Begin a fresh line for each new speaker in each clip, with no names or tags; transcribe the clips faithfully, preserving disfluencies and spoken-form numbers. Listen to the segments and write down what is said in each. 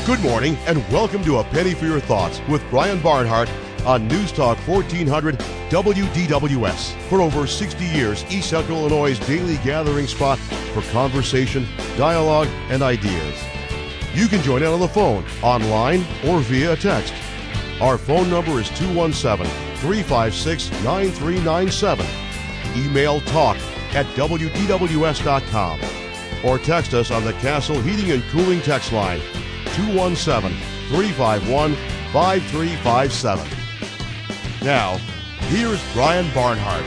Good morning and welcome to A Penny for Your Thoughts with Brian Barnhart on News Talk fourteen hundred W D W S. For over sixty years, East Central Illinois' daily gathering spot for conversation, dialogue, and ideas. You can join in on the phone, online, or via text. Our phone number is two one seven, three five six, nine three nine seven. Email talk at W D W S dot com or text us on the Castle Heating and Cooling text line two one seven, three five one, five three five seven. Now, here's Brian Barnhart.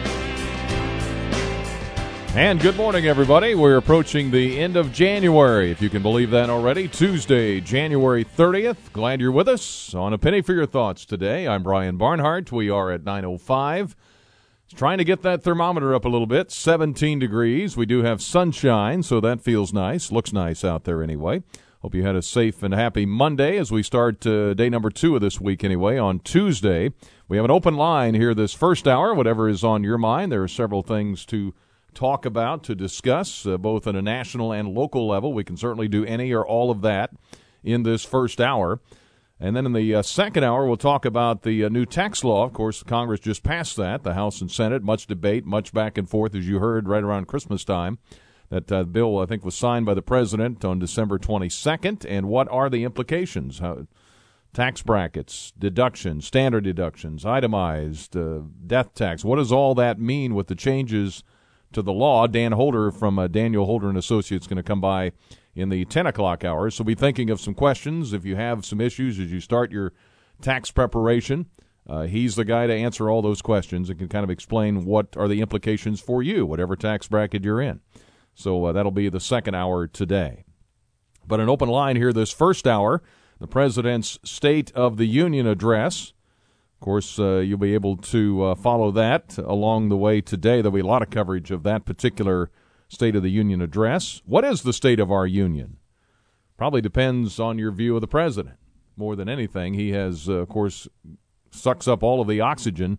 And good morning, everybody. We're approaching the end of January, if you can believe that already. Tuesday, January thirtieth. Glad you're with us on A Penny for Your Thoughts today. I'm Brian Barnhart. We are at nine oh five. Trying to get that thermometer up a little bit, seventeen degrees. We do have sunshine, so that feels nice. Looks nice out there anyway. Hope you had a safe and happy Monday as we start uh, day number two of this week anyway. On Tuesday, we have an open line here this first hour, whatever is on your mind. There are several things to talk about, to discuss, uh, both at a national and local level. We can certainly do any or all of that in this first hour. And then in the uh, second hour, we'll talk about the uh, new tax law. Of course, Congress just passed that, the House and Senate. Much debate, much back and forth, as you heard, right around Christmas time. That uh, bill, I think, was signed by the president on December twenty-second. And what are the implications? How, tax brackets, deductions, standard deductions, itemized, uh, death tax. What does all that mean with the changes to the law? Dan Holder from uh, Daniel Holder and Associates is going to come by in the ten o'clock hour. So be thinking of some questions. If you have some issues as you start your tax preparation, uh, he's the guy to answer all those questions and can kind of explain what are the implications for you, whatever tax bracket you're in. So uh, that'll be the second hour today. But an open line here this first hour, the President's State of the Union address. Of course, uh, you'll be able to uh, follow that along the way today. There'll be a lot of coverage of that particular State of the Union address. What is the state of our union? Probably depends on your view of the President. More than anything, he has, uh, of course, sucks up all of the oxygen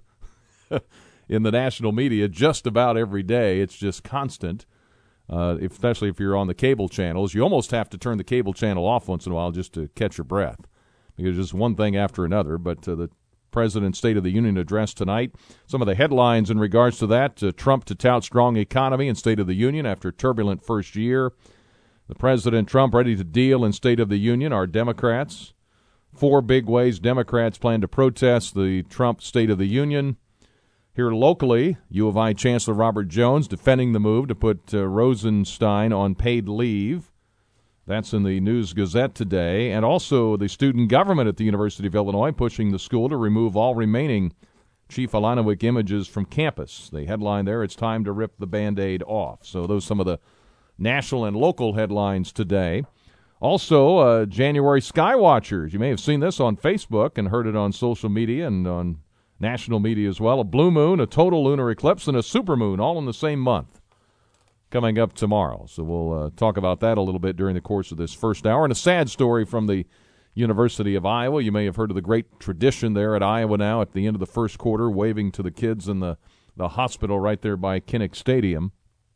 in the national media just about every day. It's just constant. Uh, especially if you're on the cable channels. You almost have to turn the cable channel off once in a while just to catch your breath, because just one thing after another. But uh, the President's State of the Union address tonight, some of the headlines in regards to that: uh, Trump to tout strong economy in State of the Union after turbulent first year. The President Trump ready to deal in State of the Union are Democrats. Four big ways Democrats plan to protest the Trump State of the Union. Here locally, U of I Chancellor Robert Jones defending the move to put uh, Rosenstein on paid leave. That's in the News-Gazette today. And also the student government at the University of Illinois pushing the school to remove all remaining Chief Alanowick images from campus. The headline there, it's time to rip the Band-Aid off. So those are some of the national and local headlines today. Also, uh, January Skywatchers. You may have seen this on Facebook and heard it on social media and on national media as well. A blue moon, a total lunar eclipse, and a supermoon all in the same month coming up tomorrow. So we'll uh, talk about that a little bit during the course of this first hour. And a sad story from the University of Iowa. You may have heard of the great tradition there at Iowa now at the end of the first quarter, waving to the kids in the, the hospital right there by Kinnick Stadium.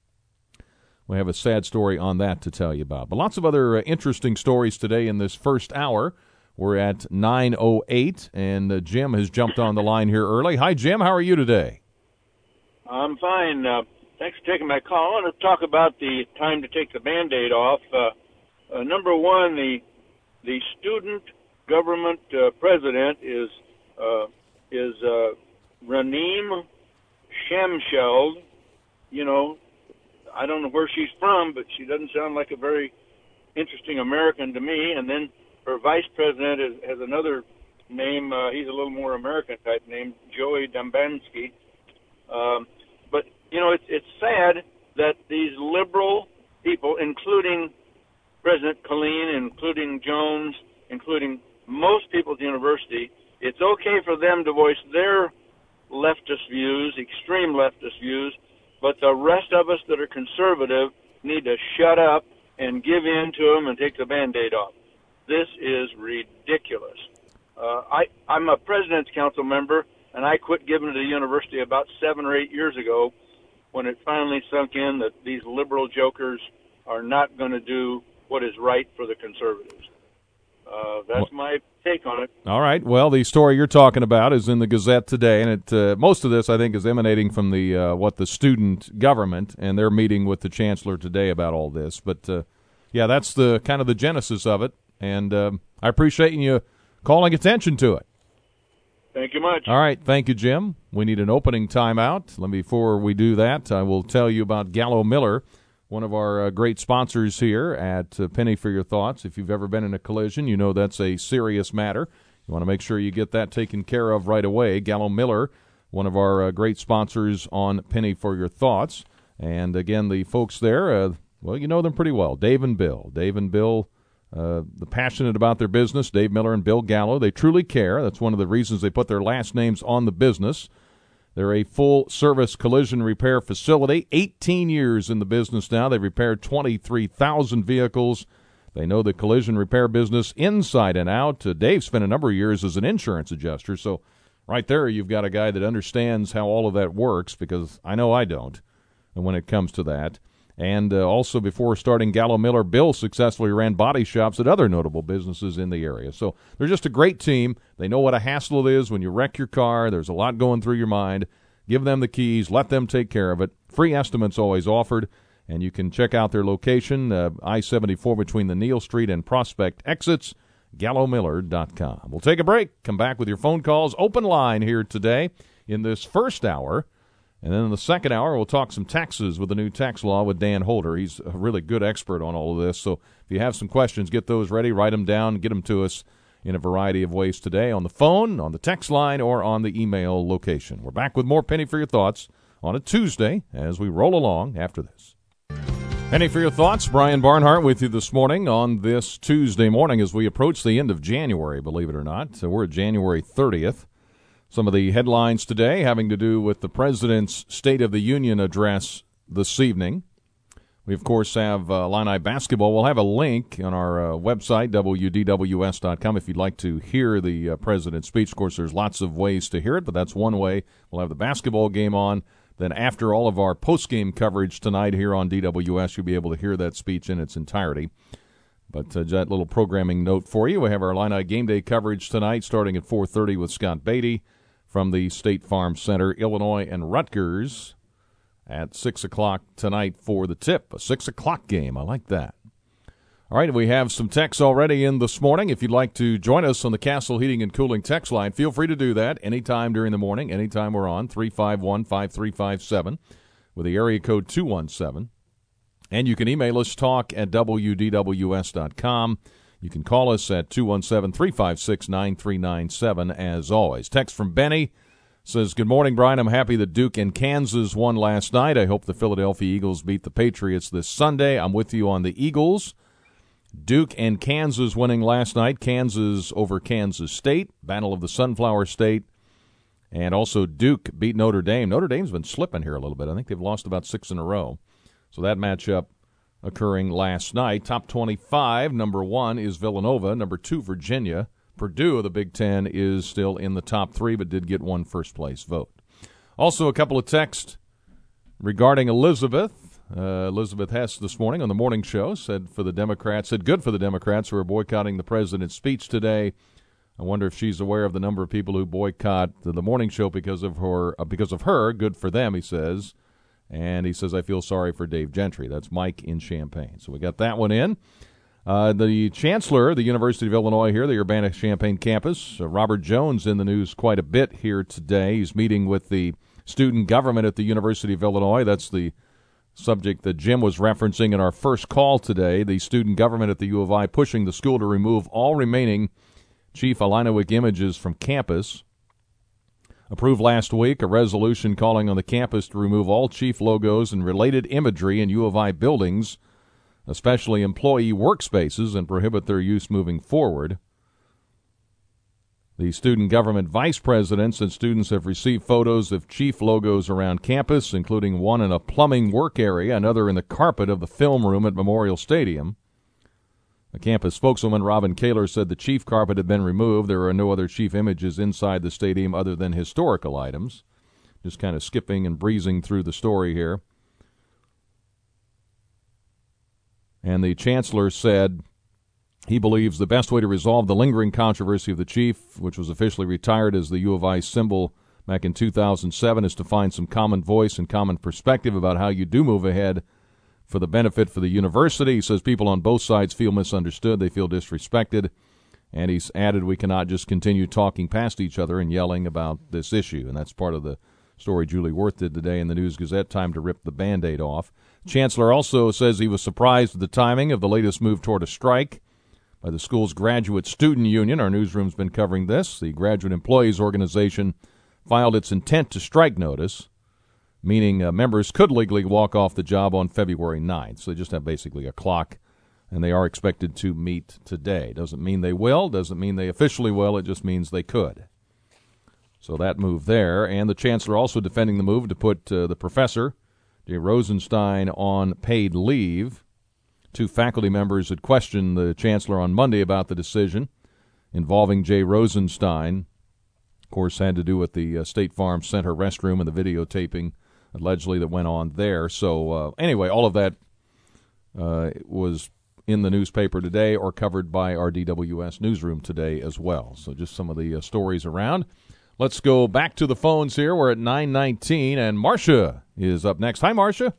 We have a sad story on that to tell you about. But lots of other uh, interesting stories today in this first hour. We're at nine oh eight, and uh, Jim has jumped on the line here early. Hi, Jim. How are you today?
I'm fine. Uh, thanks for taking my call. I want to talk about the time to take the Band-Aid off. Uh, uh, number one, the the student government uh, president is uh, is uh, Raneem Shamsheld. You know, I don't know where she's from, but she doesn't sound like a very interesting American to me. And then her vice president is, has another name. Uh, he's a little more American type name, Joey Dambansky. Um, but, you know, it's, it's sad that these liberal people, including President Killeen, including Jones, including most people at the university, it's okay for them to voice their leftist views, extreme leftist views, but the rest of us that are conservative need to shut up and give in to them and take the Band-Aid off. This is ridiculous. Uh, I, I'm a President's Council member, and I quit giving to the university about seven or eight years ago when it finally sunk in that these liberal jokers are not going to do what is right for the conservatives. uh, that's my take on it.
All right. Well, the story you're talking about is in the Gazette today, and it uh, most of this, I think, is emanating from the uh, what the student government, and they're meeting with the chancellor today about all this. But uh, yeah, that's the kind of the genesis of it, and um, I appreciate you calling attention to it.
Thank you much.
All right. Thank you, Jim. We need an opening timeout. Let me, before we do that, I will tell you about Gallo Miller, one of our uh, great sponsors here at uh, Penny for Your Thoughts. If you've ever been in a collision, you know that's a serious matter. You want to make sure you get that taken care of right away. Gallo Miller, one of our uh, great sponsors on Penny for Your Thoughts. And, again, the folks there, uh, well, you know them pretty well. Dave and Bill. Dave and Bill, uh, the passionate about their business. Dave Miller and Bill Gallo. They truly care. That's one of the reasons they put their last names on the business. They're a full-service collision repair facility. eighteen years in the business now. They've repaired twenty-three thousand vehicles. They know the collision repair business inside and out. Uh, Dave spent a number of years as an insurance adjuster, so right there you've got a guy that understands how all of that works, because I know I don't when it comes to that. And uh, also, before starting Gallo Miller, Bill successfully ran body shops at other notable businesses in the area. So they're just a great team. They know what a hassle it is when you wreck your car. There's a lot going through your mind. Give them the keys. Let them take care of it. Free estimates always offered. And you can check out their location, uh, I seventy-four between the Neal Street and Prospect exits, gallo miller dot com. We'll take a break. Come back with your phone calls. Open line here today in this first hour. And then in the second hour, we'll talk some taxes with the new tax law with Dan Holder. He's a really good expert on all of this. So if you have some questions, get those ready, write them down, get them to us in a variety of ways today, on the phone, on the text line, or on the email location. We're back with more Penny for Your Thoughts on a Tuesday as we roll along after this. Penny for Your Thoughts, Brian Barnhart with you this morning on this Tuesday morning as we approach the end of January, believe it or not. So we're at January thirtieth. Some of the headlines today having to do with the President's State of the Union address this evening. We, of course, have uh, Illini basketball. We'll have a link on our uh, website, W D W S dot com, if you'd like to hear the uh, President's speech. Of course, there's lots of ways to hear it, but that's one way. We'll have the basketball game on. Then after all of our post-game coverage tonight here on D W S, you'll be able to hear that speech in its entirety. But uh, that little programming note for you. We have our Illini game day coverage tonight starting at four thirty with Scott Beatty from the State Farm Center. Illinois and Rutgers at six o'clock tonight for the tip. A six o'clock game. I like that. All right, we have some texts already in this morning. If you'd like to join us on the Castle Heating and Cooling text line, feel free to do that anytime during the morning, anytime we're on, three five one, five three five seven with the area code two one seven. And you can email us, talk at W D W S dot com. You can call us at two one seven, three five six, nine three nine seven, as always. Text from Benny says, good morning, Brian. I'm happy that Duke and Kansas won last night. I hope the Philadelphia Eagles beat the Patriots this Sunday. I'm with you on the Eagles. Duke and Kansas winning last night. Kansas over Kansas State, Battle of the Sunflower State. And also Duke beat Notre Dame. Notre Dame's been slipping here a little bit. I think they've lost about six in a row. So that matchup occurring last night. Top twenty-five, number one is Villanova. Number two, Virginia. Purdue of the Big Ten is still in the top three, but did get one first-place vote. Also, a couple of texts regarding Elizabeth. Uh, Elizabeth Hess this morning on the morning show said for the Democrats, said good for the Democrats who are boycotting the president's speech today. I wonder if she's aware of the number of people who boycott the, the morning show because of her. Uh, because of her, good for them, he says. And he says, I feel sorry for Dave Gentry. That's Mike in Champaign. So we got that one in. Uh, the chancellor, the University of Illinois here, the Urbana-Champaign campus, uh, Robert Jones, in the news quite a bit here today. He's meeting with the student government at the University of Illinois. That's the subject that Jim was referencing in our first call today. The student government at the U of I pushing the school to remove all remaining Chief Illiniwek images from campus. Approved last week a resolution calling on the campus to remove all Chief logos and related imagery in U of I buildings, especially employee workspaces, and prohibit their use moving forward. The student government vice president said students have received photos of Chief logos around campus, including one in a plumbing work area, another in the carpet of the film room at Memorial Stadium. The campus spokeswoman, Robin Kaler, said the Chief carpet had been removed. There are no other Chief images inside the stadium other than historical items. Just kind of skipping and breezing through the story here. And the chancellor said He believes the best way to resolve the lingering controversy of the chief, which was officially retired as the U of I symbol back in two thousand seven, is to find some common voice and common perspective about how you do move ahead for the benefit for the university. He says people on both sides feel misunderstood, they feel disrespected, and he's added we cannot just continue talking past each other and yelling about this issue, and that's part of the story Julie Worth did today in the News-Gazette. Time to rip the Band-Aid off. Chancellor also says he was surprised at the timing of the latest move toward a strike by the school's graduate student union. Our newsroom's been covering this. The Graduate Employees Organization filed its intent to strike notice, meaning uh, members could legally walk off the job on February ninth. So they just have basically a clock, and they are expected to meet today. Doesn't mean they will, doesn't mean they officially will, it just means they could. So that move there. And the chancellor also defending the move to put uh, the professor, Jay Rosenstein, on paid leave. Two faculty members had questioned the chancellor on Monday about the decision involving Jay Rosenstein. Of course, had to do with the uh, State Farm Center restroom and the videotaping allegedly that went on there. So uh, anyway, all of that uh, was in the newspaper today or covered by our D W S newsroom today as well. So just some of the uh, stories around. Let's go back to the phones here. We're at nine nineteen, and Marcia is up next. Hi, Marcia.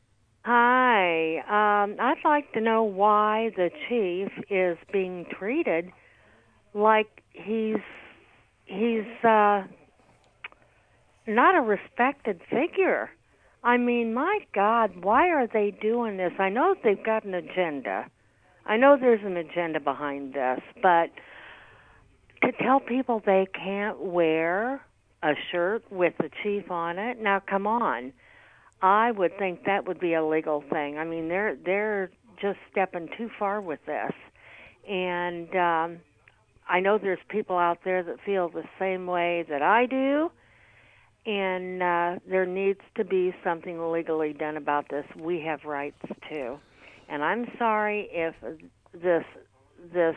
Hi. Um, I'd like to know why the chief is being treated like he's he's uh, not a respected figure. I mean, my God, why are they doing this? I know they've got an agenda. I know there's an agenda behind this, but to tell people they can't wear a shirt with the chief on it, now come on. I would think that would be a legal thing. I mean, they're they're just stepping too far with this. And um, I know there's people out there that feel the same way that I do, and uh, there needs to be something legally done about this. We have rights too. And I'm sorry if this this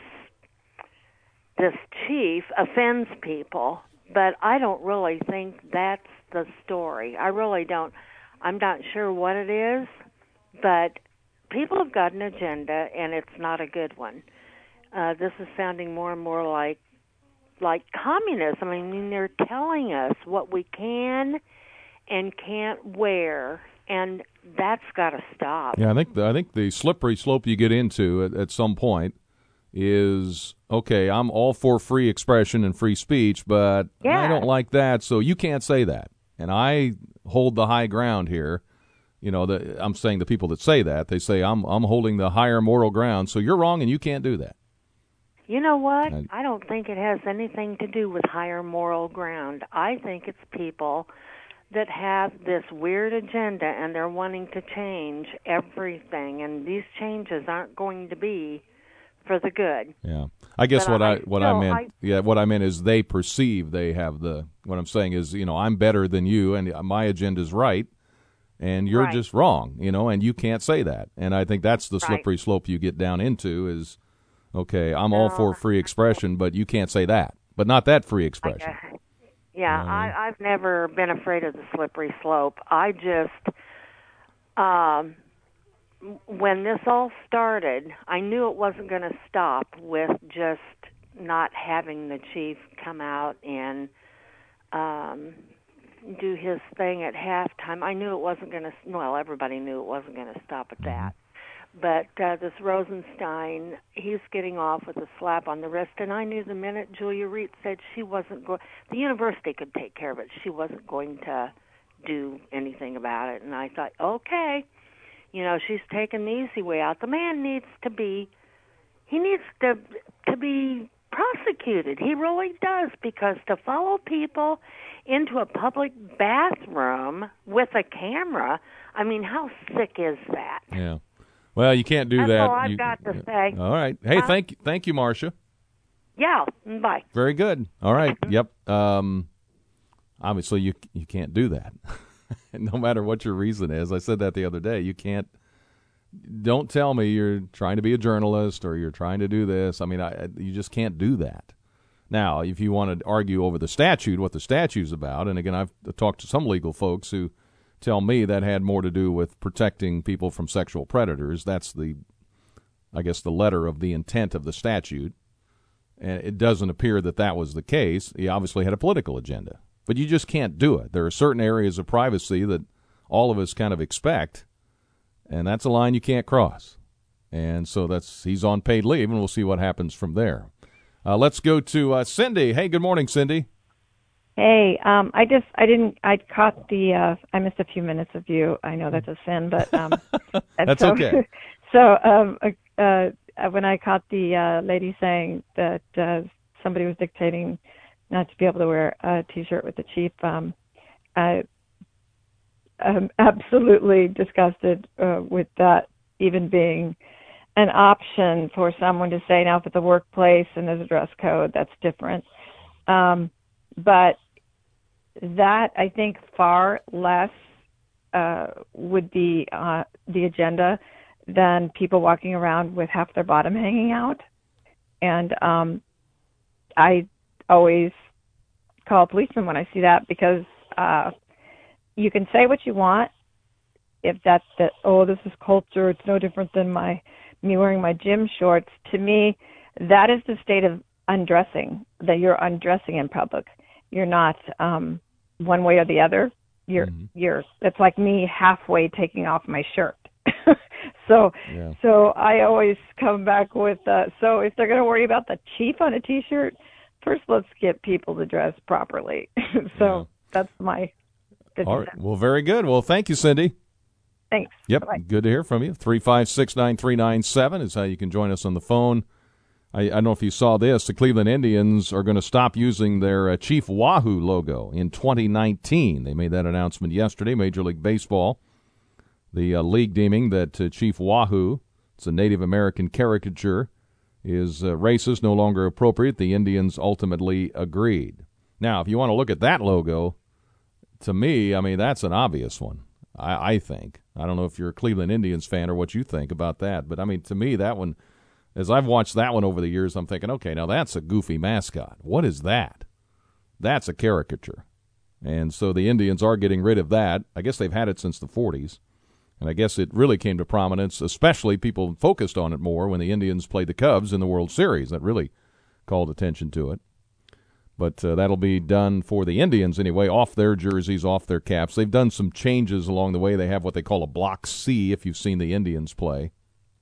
this chief offends people, but I don't really think that's the story. I really don't. I'm not sure what it is, but people have got an agenda, and it's not a good one. Uh, this is sounding more and more like like communism. I mean, they're telling us what we can and can't wear, and that's got to stop.
Yeah, I think the, I think the slippery slope you get into at, at some point is, okay, I'm all for free expression and free speech, but
yeah.
I don't like that, so you can't say that. And I hold the high ground here. You know, the, I'm saying the people that say that, they say I'm I'm holding the higher moral ground, so you're wrong and you can't do that.
You know what?
And,
I don't think it has anything to do with higher moral ground. I think it's people that have this weird agenda and they're wanting to change everything, and these changes aren't going to be for the good.
Yeah, I guess
but
what I,
I
what
still,
I meant,
I,
yeah, what I meant is they perceive they have the. What I'm saying is, you know, I'm better than you, and my agenda's right, and you're
right.
just wrong, you know, and you can't say that. And I think that's the slippery right. slope you get down into is, okay, I'm all for free expression, but you can't say that, but not that free expression.
I yeah,
um,
I, I've never been afraid of the slippery slope. I just, um, when this all started, I knew it wasn't going to stop with just not having the chief come out and um, do his thing at halftime. I knew it wasn't going to, well, everybody knew it wasn't going to stop at that. But uh, this Rosenstein, he's getting off with a slap on the wrist, and I knew the minute Julia Reed said she wasn't going, the university could take care of it. She wasn't going to do anything about it. And I thought, okay, you know, she's taking the easy way out. The man needs to be, he needs to to be prosecuted. He really does, because to follow people into a public bathroom with a camera, I mean, how sick is that?
Yeah. Well, you can't do
That's
that.
all I've
you,
got to say.
All right. Hey,
uh,
thank you, thank you, Marcia.
Yeah. Bye.
Very good. All right. Yep. Um, obviously, you you can't do that, no matter what your reason is. I said that the other day. You can't. Don't tell me you're trying to be a journalist or you're trying to do this. I mean, I, you just can't do that. Now, if you want to argue over the statute, what the statute's about, and again, I've talked to some legal folks who tell me that had more to do with protecting people from sexual predators. That's the I guess, the letter of the intent of the statute. And it doesn't appear that that was the case. He obviously had a political agenda. But you just can't do it. There are certain areas of privacy that all of us kind of expect, and that's a line you can't cross. And so that's he's on paid leave, and we'll see what happens from there. Uh, let's go to uh, Cindy. Hey, good morning, Cindy.
Hey, um, I just, I didn't, I caught the, uh, I missed a few minutes of you. I know that's a sin, but, um,
that's
so,
okay.
So, um, uh, when I caught the, uh, lady saying that, uh, somebody was dictating not to be able to wear a t-shirt with the chief, um, I, I'm absolutely disgusted, uh, with that even being an option for someone to say, now if it's a workplace and there's a dress code, that's different. Um, But that, I think, far less uh, would be uh, the agenda than people walking around with half their bottom hanging out. And um, I always call a policeman when I see that, because uh, you can say what you want. If that's the, oh, this is culture, it's no different than my me wearing my gym shorts. To me, that is the state of undressing, that you're undressing in public. You're not um, one way or the other. You're mm-hmm. you're. It's like me halfway taking off my shirt. so
yeah.
so I always come back with. Uh, so if they're going to worry about the chief on a t-shirt, first let's get people to dress properly. so
yeah.
that's my.
All right. Well, very good. Well, thank you, Cindy.
Thanks.
Yep.
Bye-bye.
Good to hear from you. Three five six nine three nine seven is how you can join us on the phone. I, I don't know if you saw this. The Cleveland Indians are going to stop using their uh, Chief Wahoo logo in twenty nineteen. They made that announcement yesterday, Major League Baseball. The uh, league deeming that uh, Chief Wahoo, it's a Native American caricature, is uh, racist, no longer appropriate. The Indians ultimately agreed. Now, if you want to look at that logo, to me, I mean, that's an obvious one, I, I think. I don't know if you're a Cleveland Indians fan or what you think about that, but, I mean, to me, that one... As I've watched that one over the years, I'm thinking, okay, now that's a goofy mascot. What is that? That's a caricature. And so the Indians are getting rid of that. I guess they've had it since the forties. And I guess it really came to prominence, especially people focused on it more when the Indians played the Cubs in the World Series. That really called attention to it. But uh, that'll be done for the Indians anyway, off their jerseys, off their caps. They've done some changes along the way. They have what they call a Block C, if you've seen the Indians play.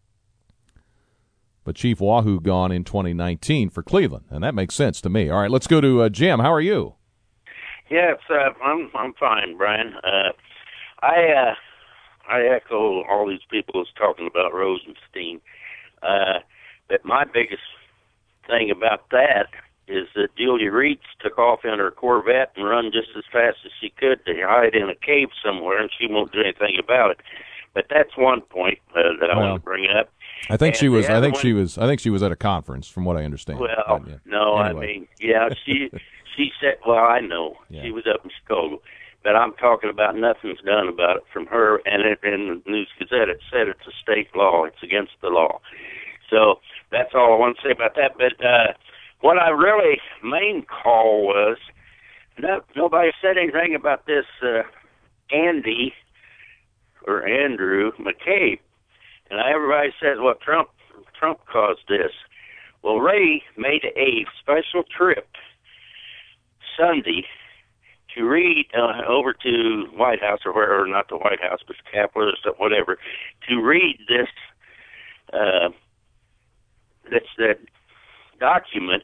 But Chief Wahoo gone in twenty nineteen for Cleveland, and that makes sense to me. All right, let's go to uh, Jim. How are you?
Yes, uh, I'm I'm fine, Brian. Uh, I uh, I echo all these people who's talking about Rosenstein. Uh, but my biggest thing about that is that Julia Reitz took off in her Corvette and run just as fast as she could to hide in a cave somewhere, and she won't do anything about it. But that's one point uh, that I
well,
want to bring up.
I think
and
she was. I think
one,
she was. I think she was at a conference, from what I understand.
Well,
but, yeah.
no,
anyway.
I mean, yeah, she she said. Well, I know
yeah.
she was up in Chicago, but I'm talking about nothing's done about it from her. And it, in the News Gazette, it said it's a state law. It's against the law. So that's all I want to say about that. But uh, what I really main call was no, nobody said anything about this uh, Andy or Andrew McCabe. And everybody says, well, Trump Trump caused this. Well, Ray made a special trip Sunday to read uh, over to White House or wherever, not the White House, but the Capitol or whatever, to read this uh, this that document.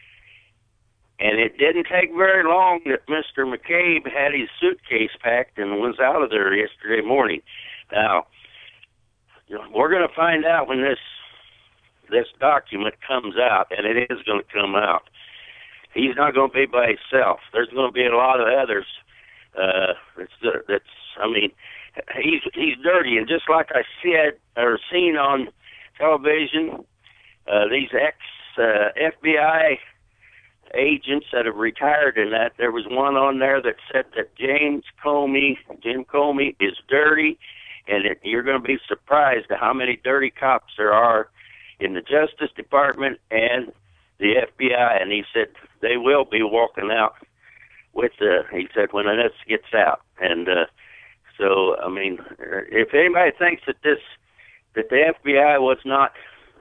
And it didn't take very long that Mister McCabe had his suitcase packed and was out of there yesterday morning. Now, we're going to find out when this this document comes out, and it is going to come out. He's not going to be by himself. There's going to be a lot of others. Uh, that's, that's, I mean, he's he's dirty, and just like I said or seen on television, uh, these ex uh, F B I agents that have retired, and that there was one on there that said that James Comey, Jim Comey, is dirty. And it, you're going to be surprised at how many dirty cops there are in the Justice Department and the F B I. And he said they will be walking out with the, he said, when this gets out. And uh, so, I mean, if anybody thinks that this, that the F B I was not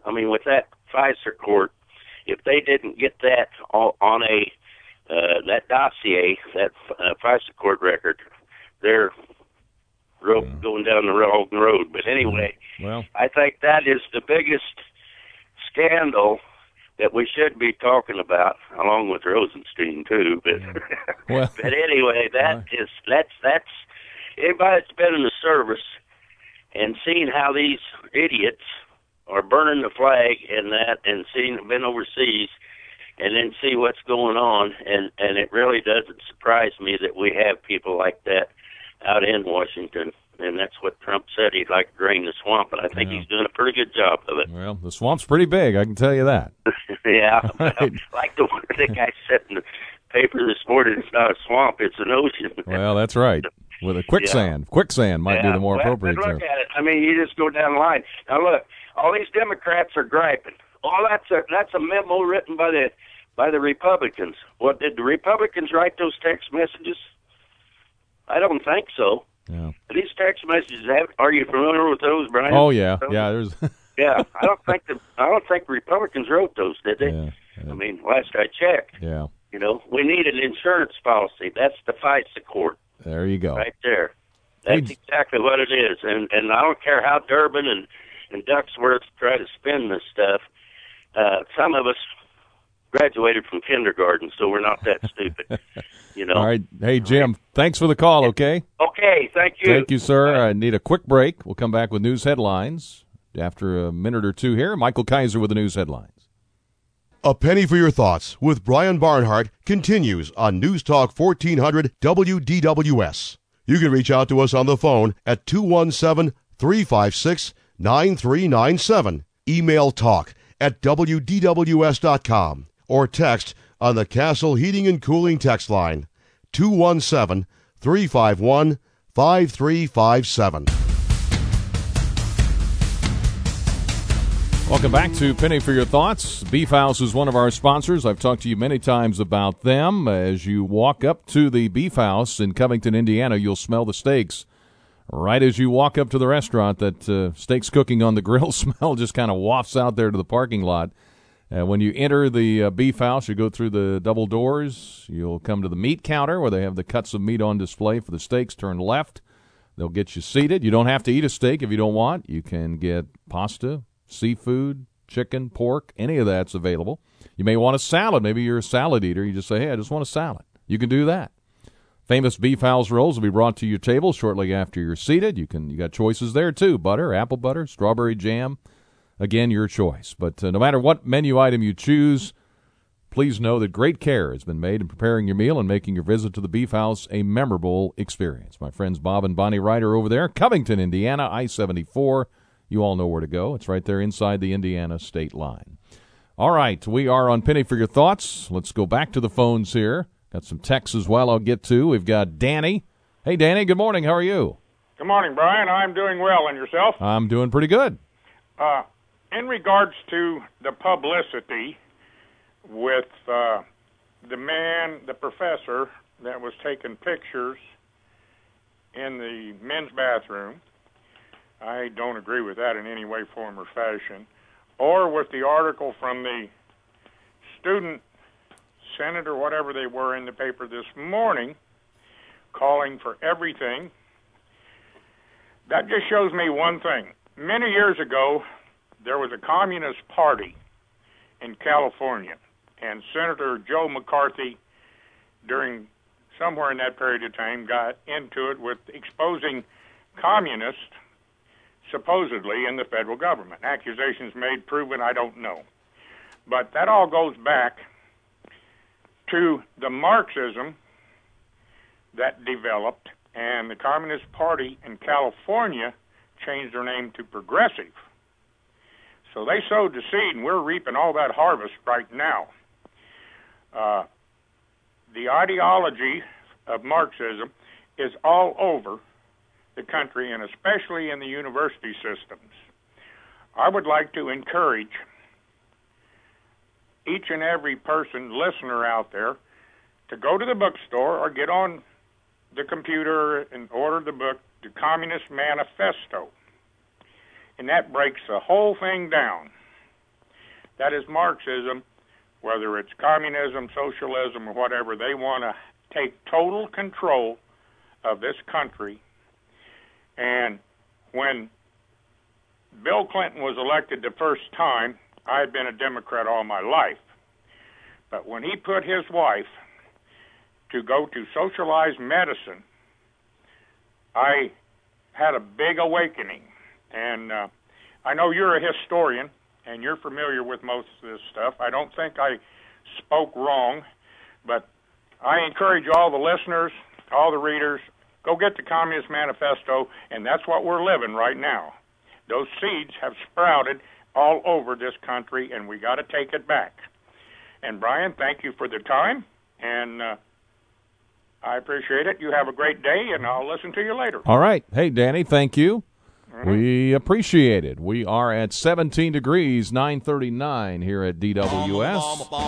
I mean, with that FISA court, if they didn't get that on a uh, that dossier, that uh, FISA court record, they're ro- yeah. going down the wrong road. But anyway,
well,
I think that is the biggest scandal that we should be talking about, along with Rosenstein too. But
well,
but anyway, that right. is that's that's anybody that's been in the service and seen how these idiots are burning the flag and that, and seen been overseas, and then see what's going on, and and it really doesn't surprise me that we have people like that out in Washington. And that's what Trump said. He'd like to drain the swamp, and I think yeah. he's doing a pretty good job of it.
Well, the swamp's pretty big, I can tell you that.
yeah. Well, like the, the guy said in the paper this morning, it's not a swamp, it's an ocean.
Well, that's right. With a quicksand. Yeah. Quicksand might
yeah.
be the more
well,
appropriate
look
term.
Look at it. I mean, you just go down the line. Now, look, all these Democrats are griping. All that's a, that's a memo written by the by the Republicans. What, did the Republicans write those text messages? I don't think so.
Yeah.
These text messages, have, are you familiar with those, Brian?
Oh yeah, yeah. There's.
yeah, I don't think the I don't think the Republicans wrote those, did they?
Yeah, yeah.
I mean, last I checked.
Yeah.
You know, we need an insurance policy. That's the FISA court.
There you go.
Right there. That's hey. exactly what it is. And and I don't care how Durbin and and Ducksworth try to spin this stuff. Uh, some of us graduated from kindergarten, so we're not that stupid. You know.
All right. Hey, Jim, thanks for the call, okay?
Okay, thank you.
Thank you, sir. Bye. I need a quick break. We'll come back with news headlines after a minute or two here. Michael Kaiser with the news headlines.
A Penny for Your Thoughts with Brian Barnhart continues on News Talk fourteen hundred W D W S. You can reach out to us on the phone at two one seven, three five six, nine three nine seven. Email talk at W D W S dot com or text on the Castle Heating and Cooling text line, two one seven, three five one, five three five seven.
Welcome back to Penny for Your Thoughts. Beef House is one of our sponsors. I've talked to you many times about them. As you walk up to the Beef House in Covington, Indiana, you'll smell the steaks. Right as you walk up to the restaurant, that uh, steaks cooking on the grill smell just kind of wafts out there to the parking lot. Uh, when you enter the uh, Beef House, you go through the double doors. You'll come to the meat counter where they have the cuts of meat on display for the steaks. Turn left. They'll get you seated. You don't have to eat a steak if you don't want. You can get pasta, seafood, chicken, pork, any of that's available. You may want a salad. Maybe you're a salad eater. You just say, hey, I just want a salad. You can do that. Famous Beef House rolls will be brought to your table shortly after you're seated. You can you got choices there, too. Butter, apple butter, strawberry jam. Again, your choice. But uh, no matter what menu item you choose, please know that great care has been made in preparing your meal and making your visit to the Beef House a memorable experience. My friends Bob and Bonnie Wright are over there, Covington, Indiana, I seventy-four. You all know where to go. It's right there inside the Indiana state line. All right, we are on Penny for Your Thoughts. Let's go back to the phones here. Got some texts as well I'll get to. We've got Danny. Hey, Danny, good morning. How are you?
Good morning, Brian. I'm doing well. And yourself?
I'm doing pretty good.
Uh, in regards to the publicity with uh, the man, the professor that was taking pictures in the men's bathroom, I don't agree with that in any way, form, or fashion. Or with the article from the student senate or whatever they were in the paper this morning calling for everything. That just shows me one thing. Many years ago, there was a Communist Party in California, and Senator Joe McCarthy, during somewhere in that period of time, got into it with exposing communists supposedly in the federal government. Accusations made, proven, I don't know. But that all goes back to the Marxism that developed, and the Communist Party in California changed their name to Progressive. So they sowed the seed, and we're reaping all that harvest right now. Uh, the ideology of Marxism is all over the country, and especially in the university systems. I would like to encourage each and every person, listener out there, to go to the bookstore or get on the computer and order the book, The Communist Manifesto. And that breaks the whole thing down. That is Marxism, whether it's communism, socialism, or whatever. They want to take total control of this country. And when Bill Clinton was elected the first time, I had been a Democrat all my life. But when he put his wife to go to socialized medicine, I had a big awakening. And uh, I know you're a historian, and you're familiar with most of this stuff. I don't think I spoke wrong, but I encourage all the listeners, all the readers, go get the Communist Manifesto, and that's what we're living right now. Those seeds have sprouted all over this country, and we got to take it back. And, Brian, thank you for the time, and uh, I appreciate it. You have a great day, and I'll listen to you later.
All right. Hey, Danny, thank you. Mm-hmm. We appreciate it. We are at seventeen degrees, nine thirty-nine here at D W S.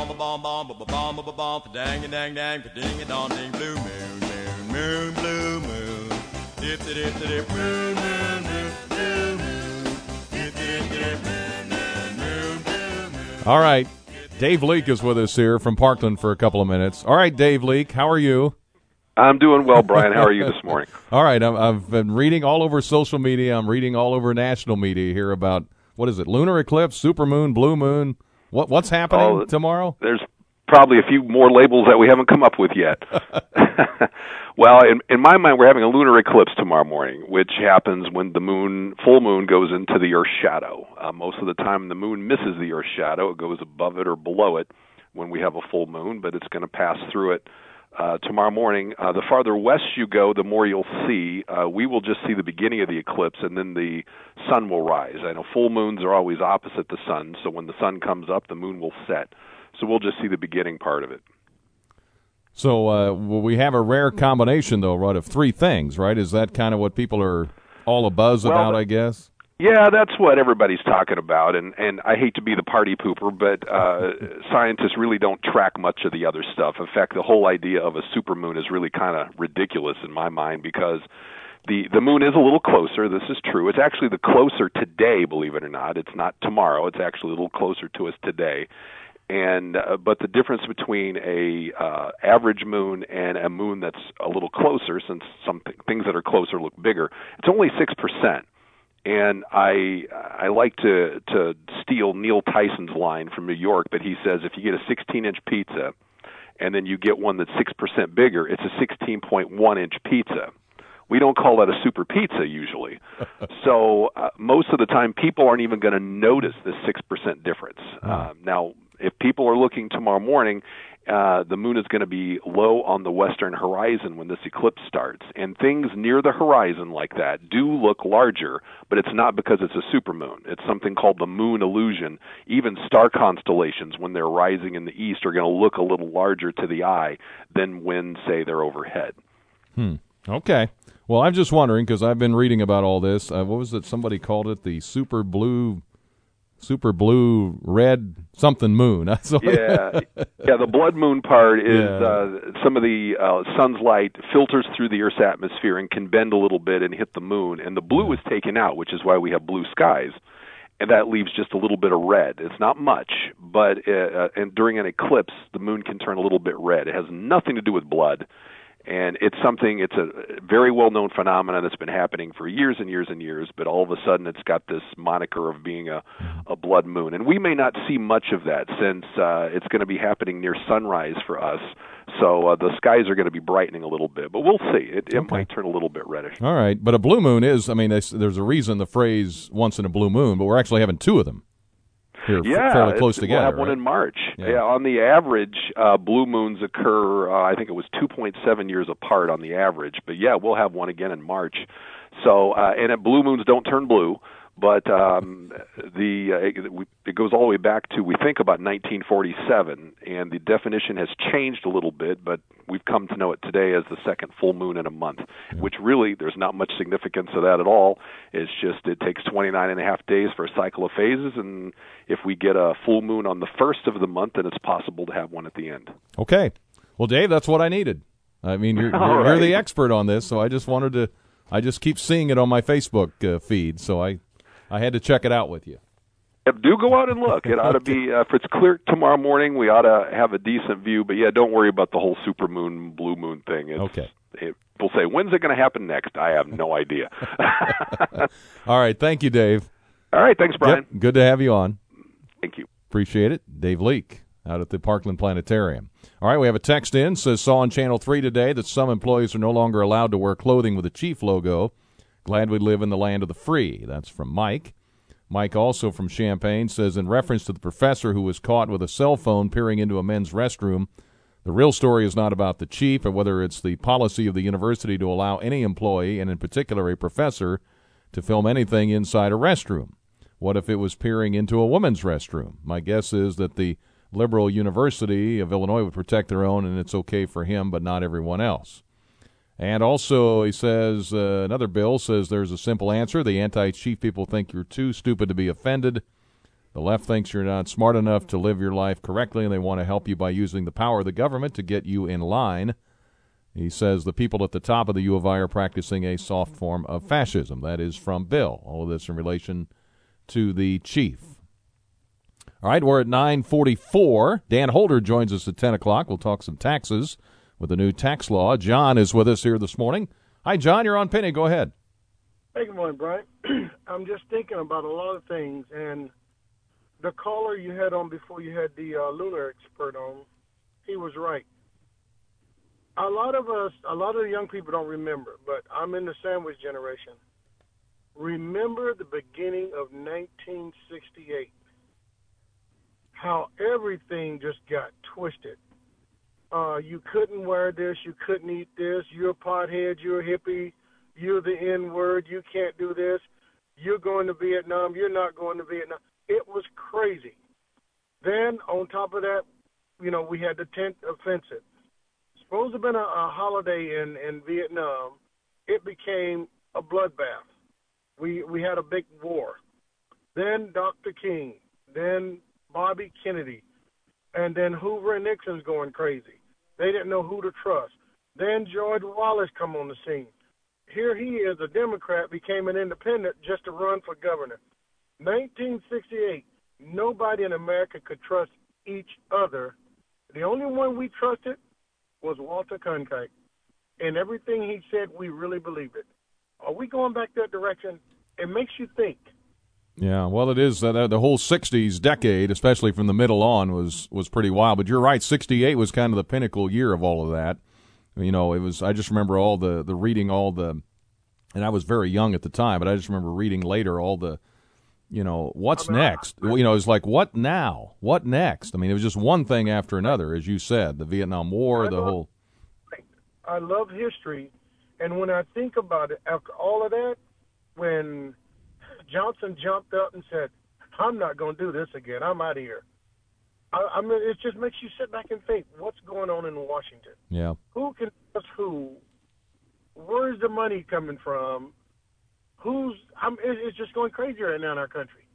All right. Dave Leake is with us here from Parkland for a couple of minutes. All right, Dave Leake, how are you?
I'm doing well, Brian. How are you this morning?
All right. I'm, I've been reading all over social media. I'm reading all over national media here about, what is it, lunar eclipse, supermoon, blue moon. What What's happening oh, tomorrow?
There's probably a few more labels that we haven't come up with yet. Well, in, in my mind, we're having a lunar eclipse tomorrow morning, which happens when the moon, full moon, goes into the Earth's shadow. Uh, most of the time, the moon misses the Earth's shadow. It goes above it or below it when we have a full moon, but it's going to pass through it uh, tomorrow morning. Uh, the farther west you go, the more you'll see. Uh, we will just see the beginning of the eclipse, and then the sun will rise. I know full moons are always opposite the sun, so when the sun comes up, the moon will set. So we'll just see the beginning part of it.
So uh, we have a rare combination, though, right, of three things, right? Is that kind of what people are all abuzz
well,
about, I guess?
Yeah, that's what everybody's talking about, and, and I hate to be the party pooper, but uh, scientists really don't track much of the other stuff. In fact, the whole idea of a supermoon is really kind of ridiculous in my mind because the, the moon is a little closer. This is true. It's actually the closer today, believe it or not. It's not tomorrow. It's actually a little closer to us today. And uh, but the difference between a uh, average moon and a moon that's a little closer, since some th- things that are closer look bigger, it's only six percent. And I I like to to steal Neil Tyson's line from New York that he says if you get a sixteen inch pizza and then you get one that's six percent bigger, it's a sixteen point one inch pizza. We don't call that a super pizza usually. So uh, most of the time, people aren't even going to notice this six percent difference. Uh, now, if people are looking tomorrow morning, uh, the moon is going to be low on the western horizon when this eclipse starts. And things near the horizon like that do look larger, but it's not because it's a supermoon. It's something called the moon illusion. Even star constellations, when they're rising in the east, are going to look a little larger to the eye than when, say, they're overhead.
Hmm. Okay. Well, I'm just wondering, because I've been reading about all this. Uh, what was it? Somebody called it the super blue... Super blue, red, something moon. So
yeah, yeah. The blood moon part is yeah. uh, some of the uh, sun's light filters through the Earth's atmosphere and can bend a little bit and hit the moon. And the blue is taken out, which is why we have blue skies, and that leaves just a little bit of red. It's not much, but uh, and during an eclipse, the moon can turn a little bit red. It has nothing to do with blood. And it's something, it's a very well-known phenomenon that's been happening for years and years and years, but all of a sudden it's got this moniker of being a, a blood moon. And we may not see much of that since uh, it's going to be happening near sunrise for us. So uh, the skies are going to be brightening a little bit, but we'll see. It, it
okay.
might turn a little bit reddish.
All right, but a blue moon is, I mean, there's a reason the phrase once in a blue moon, but we're actually having two of them. Here,
yeah,
fairly close together.
We'll have
right?
one in March.
Yeah.
yeah on the average, uh, blue moons occur, uh, I think it was two point seven years apart on the average. But, yeah, we'll have one again in March. So, uh, and uh, blue moons don't turn blue, but um, the uh, it, it goes all the way back to, we think, about nineteen forty-seven, and the definition has changed a little bit, but we've come to know it today as the second full moon in a month, yeah. which really there's not much significance of that at all. It's just it takes twenty-nine and a half days for a cycle of phases, and if we get a full moon on the first of the month, then it's possible to have one at the end.
Okay. Well, Dave, that's what I needed. I mean, you're, you're,
right.
you're the expert on this, so I just wanted to, I just keep seeing it on my Facebook uh, feed, so I, I had to check it out with you.
Yep, do go out and look. It ought to be, uh, if it's clear tomorrow morning, we ought to have a decent view. But, yeah, don't worry about the whole supermoon, blue moon thing. It's,
okay.
It, people say, when's it going to happen next? I have no idea.
All right. Thank you, Dave.
All right. Thanks, Brian.
Yep, good to have you on.
Thank you.
Appreciate it. Dave Leake out at the Parkland Planetarium. All right, we have a text in. Says, saw on Channel three today that some employees are no longer allowed to wear clothing with a Chief logo. Glad we live in the land of the free. That's from Mike. Mike, also from Champaign, says, in reference to the professor who was caught with a cell phone peering into a men's restroom, the real story is not about the chief or whether it's the policy of the university to allow any employee, and in particular a professor, to film anything inside a restroom. What if it was peering into a woman's restroom? My guess is that the liberal University of Illinois would protect their own, and it's okay for him, but not everyone else. And also, he says, uh, another bill says there's a simple answer. The anti-chief people think you're too stupid to be offended. The left thinks you're not smart enough to live your life correctly, and they want to help you by using the power of the government to get you in line. He says the people at the top of the U of I are practicing a soft form of fascism. That is from Bill. All of this in relation to the chief. All right, we're at nine forty-four. Dan Holder joins us at ten o'clock. We'll talk some taxes with the new tax law. John is with us here this morning. Hi, John. You're on Penny. Go ahead.
Hey, good morning, Brian. I'm just thinking about a lot of things, and the caller you had on before you had the uh, lunar expert on, he was right. A lot of us, a lot of the young people don't remember, but I'm in the sandwich generation. Remember the beginning of nineteen sixty-eight, how everything just got twisted. Uh, you couldn't wear this, you couldn't eat this, you're a pothead, you're a hippie, you're the N-word, you can't do this, you're going to Vietnam, you're not going to Vietnam. It was crazy. Then, on top of that, you know, we had the tenth Offensive. Supposed to have been a, a holiday in, in Vietnam. It became a bloodbath. We we had a big war. Then Doctor King. Then Bobby Kennedy. And then Hoover and Nixon's going crazy. They didn't know who to trust. Then George Wallace come on the scene. Here he is, a Democrat, became an independent just to run for governor. nineteen sixty-eight, nobody in America could trust each other. The only one we trusted was Walter Cronkite. And everything he said, we really believed it. Are we going back that direction? It makes you think.
Yeah, well, it is. Uh, the whole sixties decade, especially from the middle on, was, was pretty wild. But you're right, sixty-eight was kind of the pinnacle year of all of that. You know, it was. I just remember all the, the reading, all the, and I was very young at the time, but I just remember reading later all the, you know, what's I mean, next? I, I, you know, it's like, what now? What next? I mean, it was just one thing after another, as you said, the Vietnam War, I the love, whole.
I love history, and when I think about it, after all of that, when Johnson jumped up and said, I'm not going to do this again, I'm out of here. I, I mean, it just makes you sit back and think, what's going on in Washington?
Yeah.
Who can trust who? Where's the money coming from? Who's? I'm, it's just going crazy right now in our country.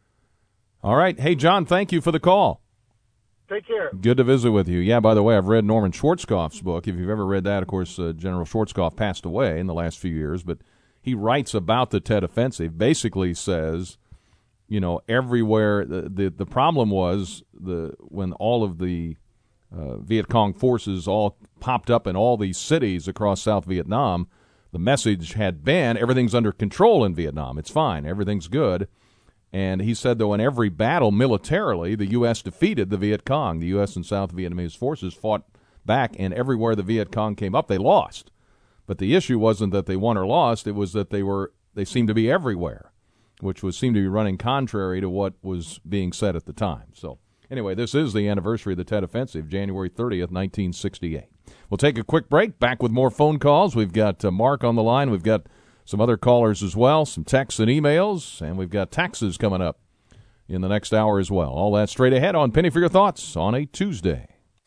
All right. Hey, John, thank you for the call.
Take care.
Good to visit with you. Yeah, by the way, I've read Norman Schwarzkopf's book. If you've ever read that, of course, uh, General Schwarzkopf passed away in the last few years, but he writes about the Tet Offensive, basically says, you know, everywhere. The, the, the problem was the when all of the uh, Viet Cong forces all popped up in all these cities across South Vietnam, the message had been everything's under control in Vietnam. It's fine. Everything's good. And he said, though, in every battle militarily, the U S defeated the Viet Cong. The U S and South Vietnamese forces fought back, and everywhere the Viet Cong came up, they lost. But the issue wasn't that they won or lost. It was that they were they seemed to be everywhere, which was seemed to be running contrary to what was being said at the time. So anyway, this is the anniversary of the Tet Offensive, January thirtieth, nineteen sixty-eight. We'll take a quick break. Back with more phone calls. We've got uh, Mark on the line. We've got some other callers as well, some texts and emails, and we've got taxes coming up in the next hour as well. All that straight ahead on Penny for Your Thoughts on a Tuesday.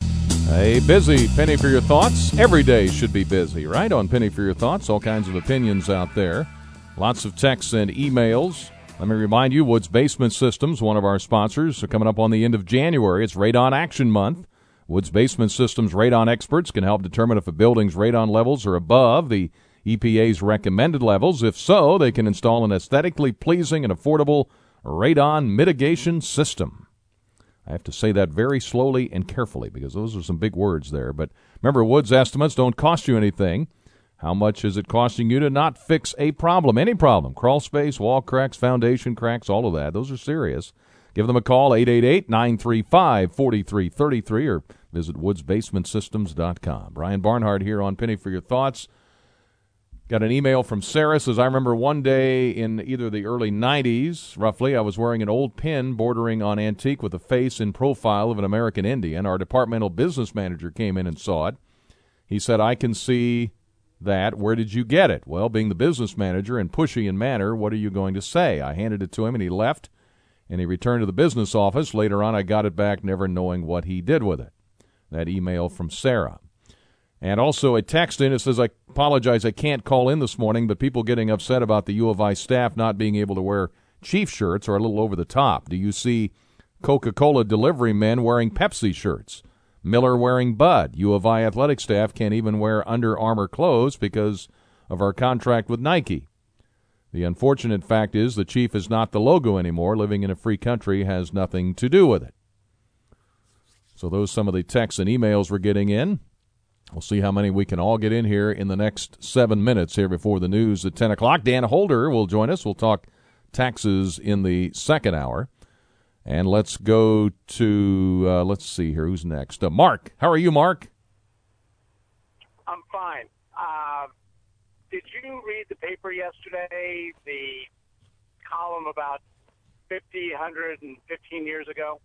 A busy Penny for Your Thoughts. Every day should be busy, right? On Penny for Your Thoughts, all kinds of opinions out there. Lots of texts and emails. Let me remind you, Woods Basement Systems, one of our sponsors, are coming up on the end of January. It's Radon Action Month. Woods Basement Systems radon experts can help determine if a building's radon levels are above the E P A's recommended levels. If so, they can install an aesthetically pleasing and affordable radon mitigation system. I have to say that very slowly and carefully because those are some big words there. But remember, Woods estimates don't cost you anything. How much is it costing you to not fix a problem, any problem? Crawl space, wall cracks, foundation cracks, all of that. Those are serious. Give them a call, eight eight eight, nine three five, four three three three, or visit woods basement systems dot com. Brian Barnhart here on Penny for Your Thoughts. Got an email from Sarah. Says, I remember one day in either the early nineties, roughly, I was wearing an old pin bordering on antique with a face and profile of an American Indian. Our departmental business manager came in and saw it. He said, I can see that. Where did you get it? Well, being the business manager and pushy in manner, what are you going to say? I handed it to him, and he left, and he returned to the business office. Later on, I got it back, never knowing what he did with it. That email from Sarah. And also a text in, it says, I apologize, I can't call in this morning, but people getting upset about the U of I staff not being able to wear Chief shirts are a little over the top. Do you see Coca-Cola delivery men wearing Pepsi shirts? Miller wearing Bud. U of I athletic staff can't even wear Under Armour clothes because of our contract with Nike. The unfortunate fact is the Chief is not the logo anymore. Living in a free country has nothing to do with it. So those are some of the texts and emails we're getting in. We'll see how many we can all get in here in the next seven minutes here before the news at ten o'clock. Dan Holder will join us. We'll talk taxes in the second hour. And let's go to, uh, let's see here, who's next? Uh, Mark. How are you, Mark?
I'm fine. Uh, did you read the paper yesterday, the column about fifty, one hundred fifteen years ago?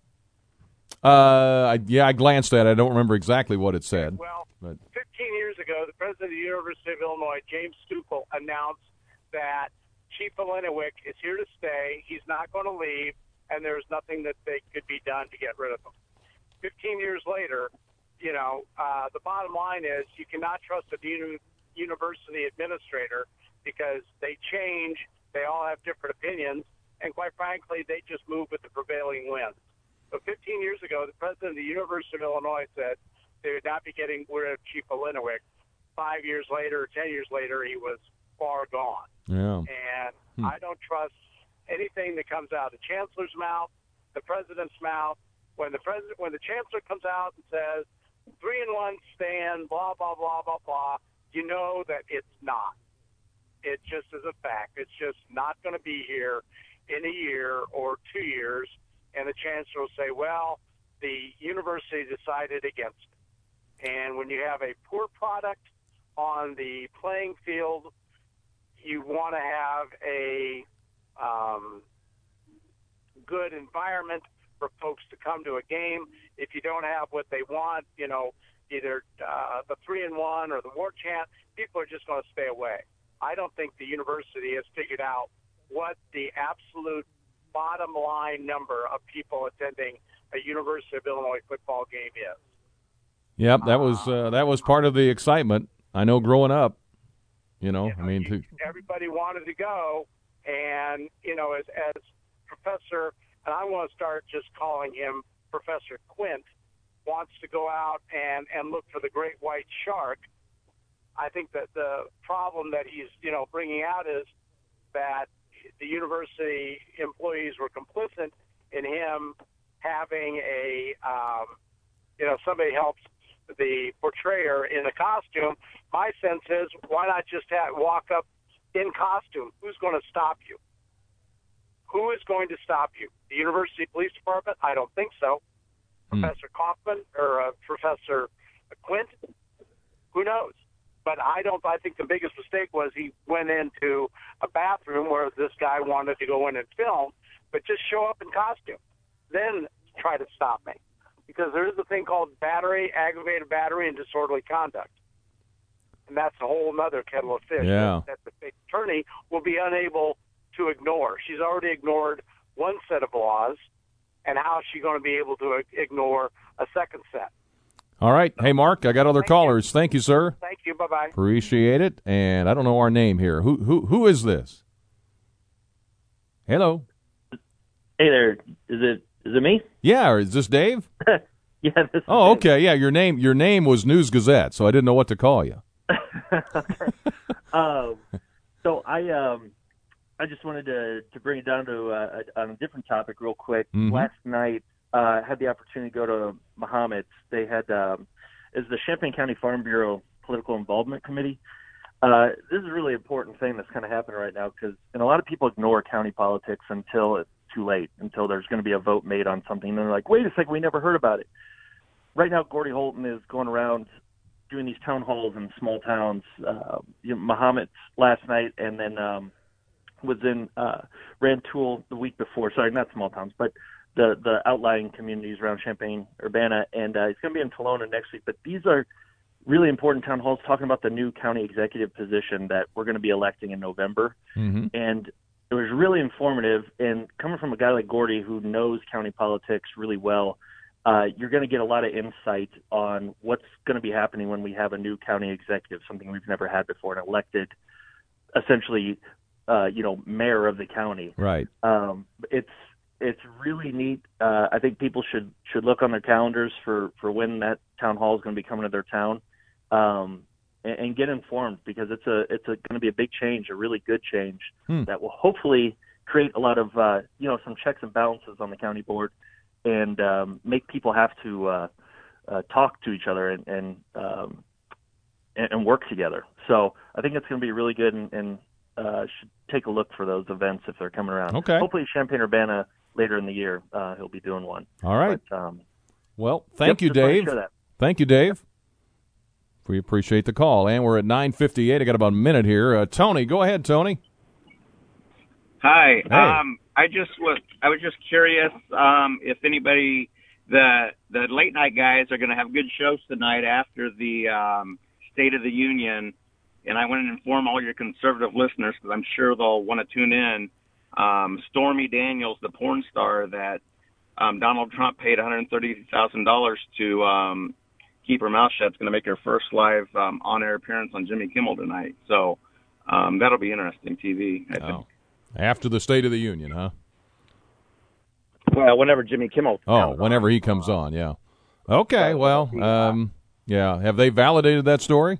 Uh, I, yeah, I glanced at it. I don't remember exactly what it said.
Well,
but.
fifteen years ago, the president of the University of Illinois, James Stuple, announced that Chief Olenewick is here to stay. He's not going to leave, and there's nothing that they could be done to get rid of him. Fifteen years later, you know, uh, the bottom line is you cannot trust a uni- university administrator because they change, they all have different opinions, and quite frankly, they just move with the prevailing winds. So fifteen years ago, the president of the University of Illinois said they would not be getting rid of Chief Olenewick. Five years later, ten years later, he was far gone.
Yeah.
And
hmm.
I don't trust anything that comes out of the chancellor's mouth, the president's mouth. When the president, when the chancellor comes out and says three and one stand, blah blah blah blah blah, you know that it's not. It just is a fact. It's just not going to be here in a year or two years. And the chancellor will say, well, the university decided against it. And when you have a poor product on the playing field, you want to have a um, good environment for folks to come to a game. If you don't have what they want, you know, either uh, the three and one or the war chant, people are just going to stay away. I don't think the university has figured out what the absolute bottom line number of people attending a University of Illinois football game is.
Yep, that was uh, that was part of the excitement. I know growing up, you know, you know I mean,
you, everybody wanted to go, and you know, as as Professor, and I want to start just calling him Professor Quint, wants to go out and and look for the great white shark. I think that the problem that he's you know bringing out is that the university employees were complicit in him having a, um, you know, somebody helps the portrayer in a costume. My sense is, why not just have, walk up in costume? Who's going to stop you? Who is going to stop you? The university police department? I don't think so. Hmm. Professor Kaufman or uh, Professor Quint? Who knows? But I don't. I think the biggest mistake was he went into a bathroom where this guy wanted to go in and film, but just show up in costume, then try to stop me, because there is a thing called battery, aggravated battery, and disorderly conduct, and that's a whole other kettle of fish
yeah.
that, that the state attorney will be unable to ignore. She's already ignored one set of laws, and how is she going to be able to ignore a second set?
All right. Hey, Mark, I got other
Thank
callers.
You.
Thank you, sir.
Thank you. Bye-bye.
Appreciate it. And I don't know our name here. Who who who is this? Hello.
Hey there. Is it is it me?
Yeah, or is this Dave?
yeah. This
oh,
is
okay. Yeah, your name your name was News Gazette, so I didn't know what to call you.
okay. um, so I um I just wanted to, to bring it down to uh, a, on a different topic real quick.
Mm-hmm.
Last night, uh, I had the opportunity to go to Mahomet's. They had um, is the Champaign County Farm Bureau Political Involvement Committee. Uh, this is a really important thing that's kind of happening right now because, and a lot of people ignore county politics until it's too late, until there's going to be a vote made on something. And they're like, wait a second, we never heard about it. Right now, Gordy Holton is going around doing these town halls in small towns. Uh, you know, Mahomet's last night, and then um, was in uh, Rantoul the week before. Sorry, not small towns, but the the outlying communities around Champaign-Urbana, and uh, he's going to be in Kelowna next week. But these are really important town halls talking about the new county executive position that we're going to be electing in November.
Mm-hmm.
And it was really informative. And coming from a guy like Gordy who knows county politics really well, uh, you're going to get a lot of insight on what's going to be happening when we have a new county executive, something we've never had before, an elected, essentially, uh, you know, mayor of the county.
Right.
Um, it's it's really neat. Uh, I think people should should look on their calendars for, for when that town hall is going to be coming to their town, um, and, and get informed because it's a it's a, going to be a big change, a really good change
hmm.
that will hopefully create a lot of uh, you know some checks and balances on the county board, and um, make people have to uh, uh, talk to each other and and, um, and and work together. So I think it's going to be really good, and, and uh, should take a look for those events if they're coming around.
Okay.
Hopefully Champaign-Urbana later in the year uh, he'll be doing one.
All right.
But, um,
well, thank
yep,
you,
just wanted to
Dave.
share that.
Thank you, Dave. We appreciate the call. And we're at nine fifty-eight. I got about a minute here. Uh, Tony, go ahead, Tony.
Hi.
Hey.
Um, I just was I was just curious um, if anybody the the late night guys are going to have good shows tonight after the um, State of the Union, and I want to inform all your conservative listeners because I'm sure they'll want to tune in. Um, Stormy Daniels, the porn star that um, Donald Trump paid one hundred thirty thousand dollars to um, keep her mouth shut, is going to make her first live um, on-air appearance on Jimmy Kimmel tonight. So um, that'll be interesting T V, I think.
Oh. After the State of the Union, huh?
Well, whenever Jimmy Kimmel.
Oh, whenever he comes on, yeah. Okay, well, um, yeah. Have they validated that story?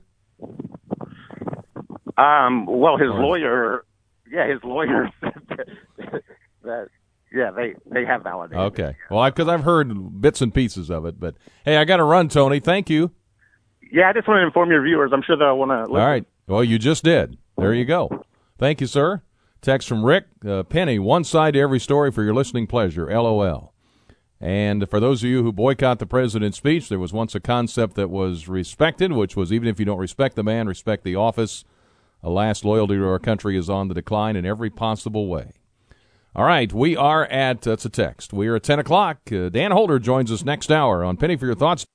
Um, well, his
Or-
lawyer, yeah, his lawyer said that, that yeah, they, they have validated it.
Okay. Well, because I've heard bits and pieces of it, but hey, I got to run, Tony. Thank you.
Yeah, I just want to inform your viewers. I'm sure they'll want to listen.
All right. Well, you just did. There you go. Thank you, sir. Text from Rick. Uh, Penny, one side to every story for your listening pleasure. L O L. And for those of you who boycott the president's speech, there was once a concept that was respected, which was even if you don't respect the man, respect the office. Alas, loyalty to our country is on the decline in every possible way. All right, we are at, that's a text, we are at ten o'clock. Uh, Dan Holder joins us next hour on Penny for Your Thoughts.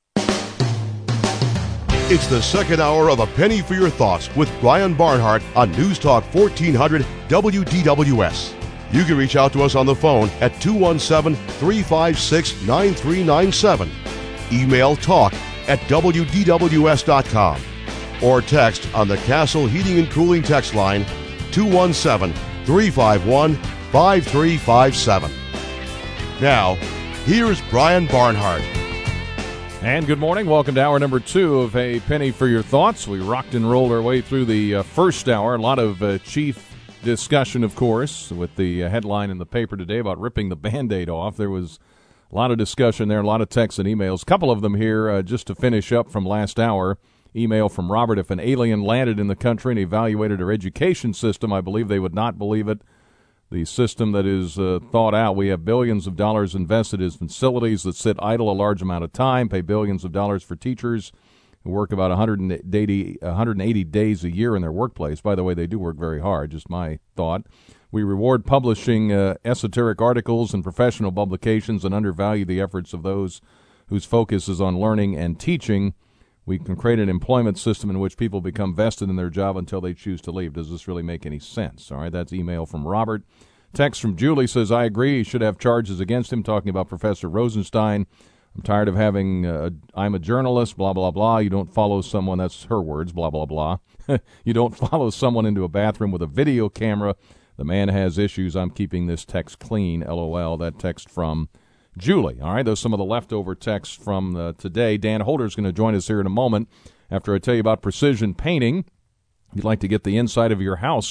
It's the second hour of A Penny for Your Thoughts with Brian Barnhart on News Talk fourteen hundred W D W S. You can reach out to us on the phone at two one seven, three five six, nine three nine seven. Email talk at W D W S dot com. Or text on the Castle Heating and Cooling text line two one seven, three five one, five three five seven. Now, here's Brian Barnhart.
And good morning. Welcome to hour number two of A Penny for Your Thoughts. We rocked and rolled our way through the uh, first hour. A lot of uh, chief discussion, of course, with the uh, headline in the paper today about ripping the Band-Aid off. There was a lot of discussion there, a lot of texts and emails. A couple of them here uh, just to finish up from last hour. Email from Robert. If an alien landed in the country and evaluated our education system, I believe they would not believe it. The system that is uh, thought out, we have billions of dollars invested in facilities that sit idle a large amount of time, pay billions of dollars for teachers who work about one hundred eighty, one hundred eighty days a year in their workplace. By the way, they do work very hard, just my thought. We reward publishing uh, esoteric articles and professional publications and undervalue the efforts of those whose focus is on learning and teaching. We can create an employment system in which people become vested in their job until they choose to leave. Does this really make any sense? All right, that's email from Robert. Text from Julie says, I agree, he should have charges against him, talking about Professor Rosenstein. I'm tired of having, uh, I'm a journalist, blah, blah, blah. You don't follow someone, that's her words, blah, blah, blah. You don't follow someone into a bathroom with a video camera. The man has issues. I'm keeping this text clean, LOL. That text from Julie. All right, those are some of the leftover texts from uh, today. Dan Holder is going to join us here in a moment after I tell you about precision painting. If you'd like to get the inside of your house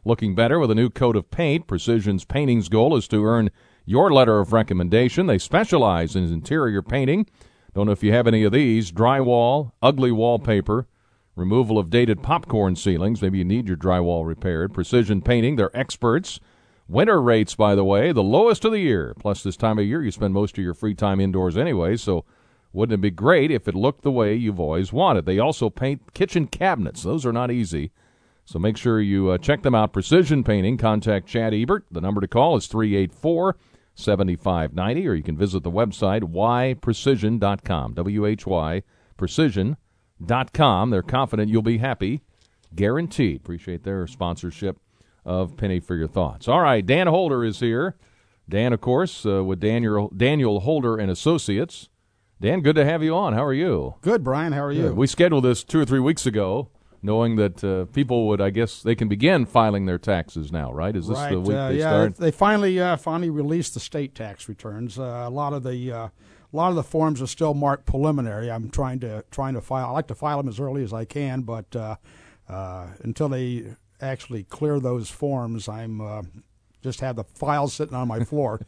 looking better with a new coat of paint. Precision's painting's goal is to earn your letter of recommendation. They specialize in interior painting. Don't know if you have any of these. Drywall, ugly wallpaper, removal of dated popcorn ceilings. Maybe you need your drywall repaired. Precision Painting, they're experts. Winter rates, by the way, the lowest of the year. Plus, this time of year, you spend most of your free time indoors anyway, so wouldn't it be great if it looked the way you've always wanted? They also paint kitchen cabinets. Those are not easy. So make sure you uh, check them out. Precision Painting. Contact Chad Ebert. The number to call is three eight four, seven five nine zero, or you can visit the website why precision dot com, W H Y, precision dot com. They're confident you'll be happy. Guaranteed. Appreciate their sponsorship of Penny for Your Thoughts. All right, Dan Holder is here. Dan, of course, uh, with Daniel, Daniel Holder and Associates. Dan, good to have you on. How are you?
Good, Brian. How are you?
Good. We scheduled this two or three weeks ago, knowing that uh, people would, I guess, they can begin filing their taxes now, right? Is this
right.
the week
uh,
they
yeah,
start?
They finally uh, finally released the state tax returns. Uh, a lot of the uh, a lot of the forms are still marked preliminary. I'm trying to trying to file. I like to file them as early as I can, but uh, uh, until they actually clear those forms, I'm uh, just have the files sitting on my floor.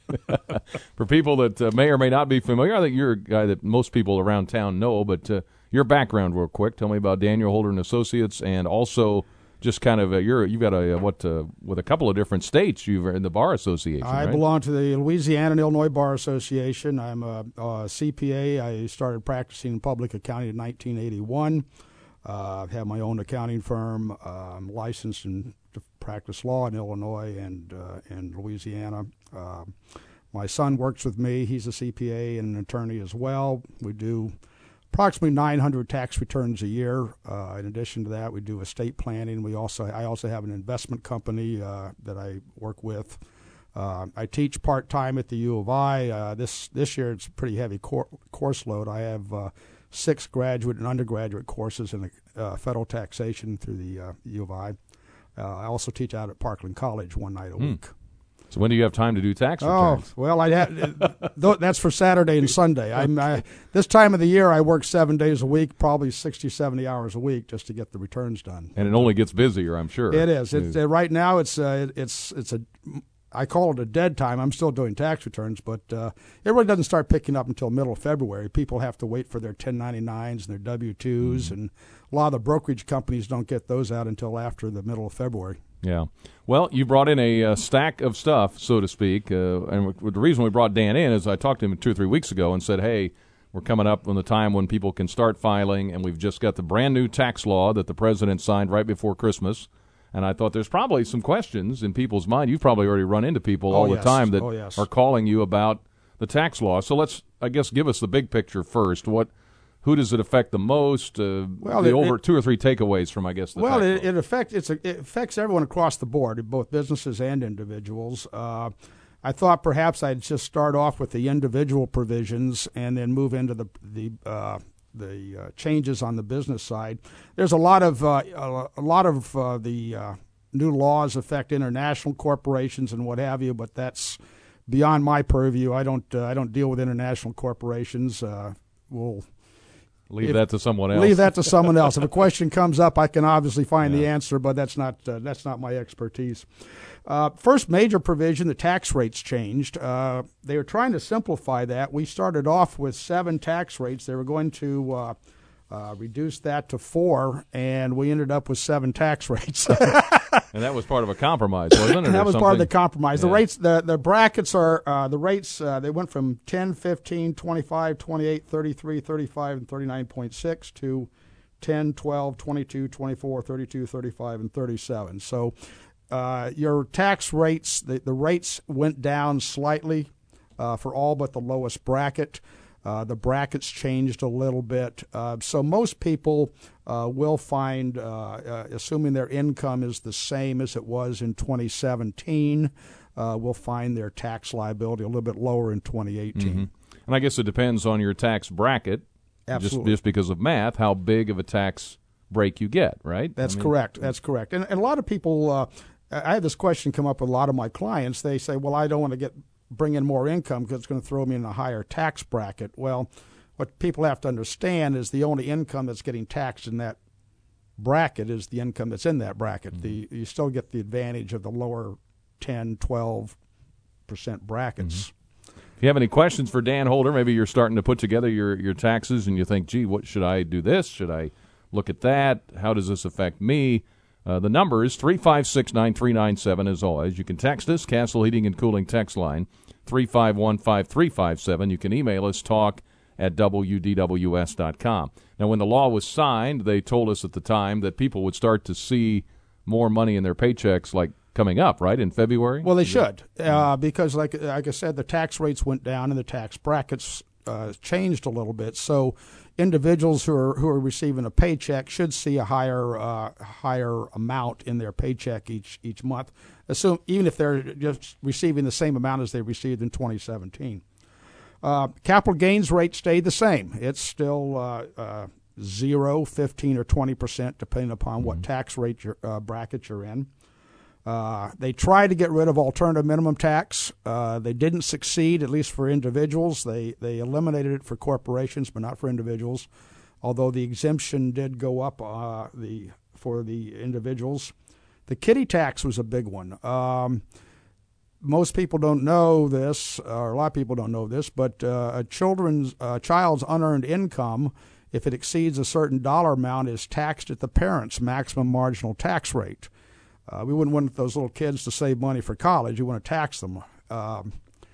For people that uh, may or may not be familiar, I think you're a guy that most people around town know, but uh, your background real quick. Tell me about Daniel Holder and Associates, and also just kind of, uh, you're, you've got a, uh, what, uh, with a couple of different states, you're in the Bar Association,
I
right?
belong to the Louisiana and Illinois Bar Association. I'm a, a C P A. I started practicing in public accounting in nineteen eighty-one. Uh, I have my own accounting firm. Uh, I'm licensed in, to practice law in Illinois and uh, in Louisiana. Uh, my son works with me. He's a C P A and an attorney as well. We do approximately nine hundred tax returns a year. Uh, in addition to that, we do estate planning. We also I also have an investment company uh, that I work with. Uh, I teach part-time at the U of I. Uh, this this year it's a pretty heavy cor- course load. I have uh, six graduate and undergraduate courses in uh, federal taxation through the uh, U of I. Uh, I also teach out at Parkland College one night a
Hmm.
week.
So when do you have time to do tax returns?
Oh, well, I have, that's for Saturday and Sunday. I'm, I, this time of the year, I work seven days a week, probably sixty, seventy hours a week just to get the returns done.
And it only gets busier, I'm sure.
It is. It's, uh, right now, it's uh, it's it's a I call it a dead time. I'm still doing tax returns, but uh, it really doesn't start picking up until middle of February. People have to wait for their ten ninety-nines and their W twos, mm-hmm. and a lot of the brokerage companies don't get those out until after the middle of February.
Yeah. Well, you brought in a uh, stack of stuff, so to speak, uh, and w- the reason we brought Dan in is I talked to him two or three weeks ago and said, hey, we're coming up on the time when people can start filing, and we've just got the brand-new tax law that the president signed right before Christmas. And I thought there's probably some questions in people's mind. You've probably already run into people
oh,
all
yes.
the time that
oh, yes.
are calling you about the tax law. So let's, I guess, give us the big picture first. What, who does it affect the most? Uh,
well,
the
it,
over
it,
two or three takeaways from, I guess, the
well,
tax
it,
law.
it affects it's a, it affects everyone across the board, both businesses and individuals. Uh, I thought perhaps I'd just start off with the individual provisions and then move into the the. Uh, the uh, changes on the business side. There's a lot of uh, a lot of uh, the uh, new laws affect international corporations and what have you, but that's beyond my purview. I don't uh, I don't deal with international corporations. Uh, we'll
leave
if,
that to someone else.
Leave that to someone else. If a question comes up, I can obviously find
yeah.
the answer, but that's not uh, that's not my expertise. Uh, first major provision, the tax rates changed. Uh, they were trying to simplify that. We started off with seven tax rates. They were going to uh, uh, reduce that to four, and we ended up with seven tax rates.
And that was part of a compromise, wasn't it?
That was
something?
part of the compromise.
Yeah.
The rates, the, the brackets are, uh, the rates, uh, they went from ten, fifteen, twenty-five, twenty-eight, thirty-three, thirty-five, and thirty-nine point six to ten, twelve, twenty-two, twenty-four, thirty-two, thirty-five, and thirty-seven. So uh, your tax rates, the, the rates went down slightly uh, for all but the lowest bracket. Uh, the brackets changed a little bit. Uh, so most people uh, will find, uh, uh, assuming their income is the same as it was in twenty seventeen, uh, will find their tax liability a little bit lower in twenty eighteen.
Mm-hmm. And I guess it depends on your tax bracket.
Absolutely.
Just, just because of math, how big of a tax break you get, right?
That's
I mean,
correct. That's correct. And, and a lot of people, uh, I had this question come up with a lot of my clients. They say, well, I don't want to get bring in more income because it's going to throw me in a higher tax bracket. Well, what people have to understand is the only income that's getting taxed in that bracket is the income that's in that bracket. Mm-hmm. The you still get the advantage of the lower ten, twelve percent brackets.
Mm-hmm. If you have any questions for Dan Holder, maybe you're starting to put together your, your taxes and you think, gee, what should I do this? Should I look at that? How does this affect me? Uh, the number is three five six, nine three nine seven, as always. You can text us, Castle Heating and Cooling text line, three five one, five three five seven. You can email us, talk at W D W S dot com. Now, when the law was signed, they told us at the time that people would start to see more money in their paychecks, like coming up, right, in February?
Well, they should, uh, because, like like I said, the tax rates went down and the tax brackets uh, changed a little bit. So individuals who are who are receiving a paycheck should see a higher uh, higher amount in their paycheck each each month, assume even if they're just receiving the same amount as they received in twenty seventeen. Uh, capital gains rate stayed the same. It's still uh, uh, zero, fifteen, or twenty percent, depending upon mm-hmm. what tax rate you're, uh, bracket you're in. Uh, they tried to get rid of alternative minimum tax. Uh, they didn't succeed, at least for individuals. They they eliminated it for corporations, but not for individuals, although the exemption did go up uh, the for the individuals. The kiddie tax was a big one. Um, most people don't know this, or a lot of people don't know this, but uh, a children's uh, child's unearned income, if it exceeds a certain dollar amount, is taxed at the parent's maximum marginal tax rate. Uh, we wouldn't want those little kids to save money for college. You want to tax them. Um,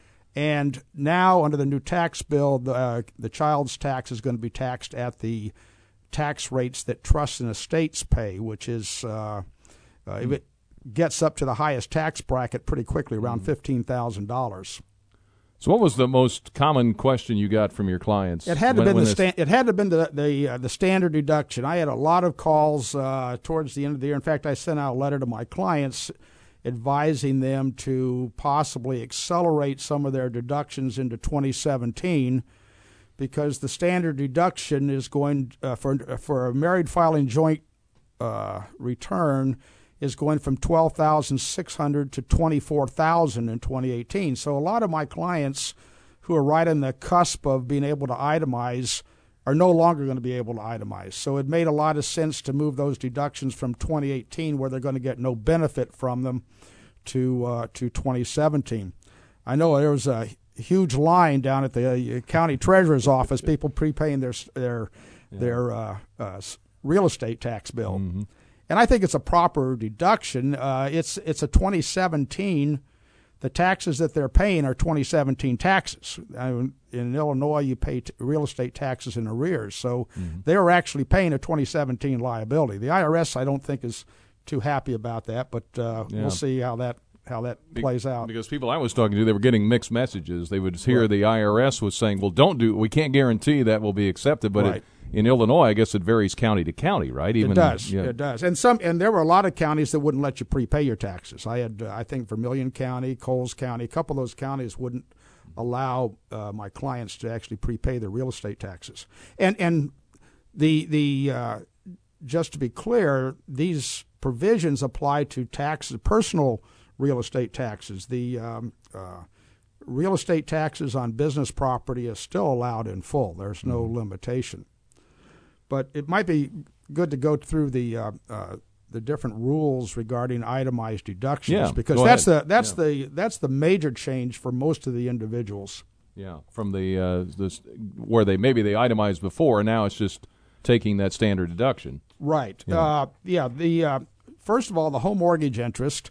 and now, under the new tax bill, the, uh, the child's tax is going to be taxed at the tax rates that trusts and estates pay, which is, uh, uh, if it gets up to the highest tax bracket pretty quickly, around fifteen thousand dollars.
So what was the most common question you got from your clients?
It had to
when,
been
when
the
this...
sta- it had to been the the, uh, the standard deduction. I had a lot of calls uh, towards the end of the year. In fact, I sent out a letter to my clients advising them to possibly accelerate some of their deductions into twenty seventeen, because the standard deduction is going uh, for for a married filing joint uh, return is going from twelve thousand six hundred dollars to twenty-four thousand dollars in twenty eighteen. So a lot of my clients who are right on the cusp of being able to itemize are no longer going to be able to itemize. So it made a lot of sense to move those deductions from twenty eighteen, where they're going to get no benefit from them, to uh, to twenty seventeen. I know there was a huge line down at the uh, county treasurer's office, people prepaying their their yeah. their uh, uh, real estate tax bill. Mm-hmm. And I think it's a proper deduction. Uh, it's it's a twenty seventeen. The taxes that they're paying are twenty seventeen taxes. I mean, in Illinois, you pay t- real estate taxes in arrears, so mm-hmm. they're actually paying a twenty seventeen liability. The I R S, I don't think, is too happy about that, but uh, yeah. we'll see how that how that Be- plays out.
Because people I was talking to, they were getting mixed messages. They would hear right. the I R S was saying, "Well, don't do. We can't guarantee that will be accepted," but
right.
it, in Illinois, I guess it varies county to county, right? Even
it does.
Yeah.
It does. And some, and there were a lot of counties that wouldn't let you prepay your taxes. I had, uh, I think, Vermilion County, Coles County, a couple of those counties wouldn't allow uh, my clients to actually prepay their real estate taxes. And and the the uh, just to be clear, these provisions apply to taxes, personal real estate taxes. The um, uh, real estate taxes on business property is still allowed in full. There's no mm-hmm. limitation. But it might be good to go through the uh, uh, the different rules regarding itemized deductions,
yeah,
because that's ahead. the that's yeah. the that's the major change for most of the individuals.
Yeah, from the uh, this where they maybe they itemized before, and now it's just taking that standard deduction.
Right.
Yeah.
Uh, yeah. The uh, first of all, the home mortgage interest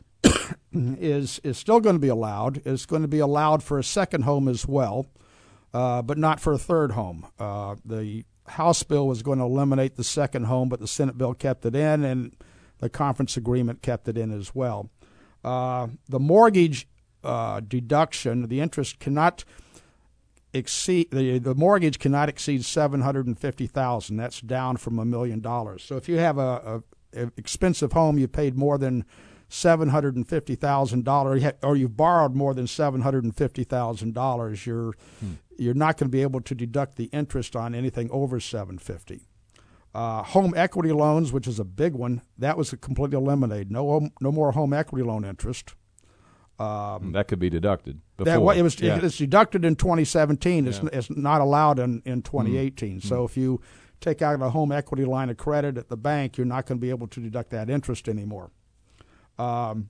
is is still going to be allowed. It's going to be allowed for a second home as well, uh, but not for a third home. Uh, the House bill was going to eliminate the second home, but the Senate bill kept it in, and the conference agreement kept it in as well. Uh, the mortgage uh, deduction, the interest cannot exceed the the mortgage cannot exceed seven hundred and fifty thousand. That's down from a million dollars. So if you have a, a, a expensive home, you paid more than seven hundred and fifty thousand dollars, or you've borrowed more than seven hundred and fifty thousand dollars, you're hmm. you're not going to be able to deduct the interest on anything over seven fifty. Uh, home equity loans, which is a big one, that was completely eliminated. No, home, no more home equity loan interest. Um,
that could be deducted before.
That, well, it was
yeah.
it's deducted in twenty seventeen. It's,
yeah.
it's not allowed in, in twenty eighteen. Mm. So
mm.
if you take out a home equity line of credit at the bank, you're not going to be able to deduct that interest anymore. Um,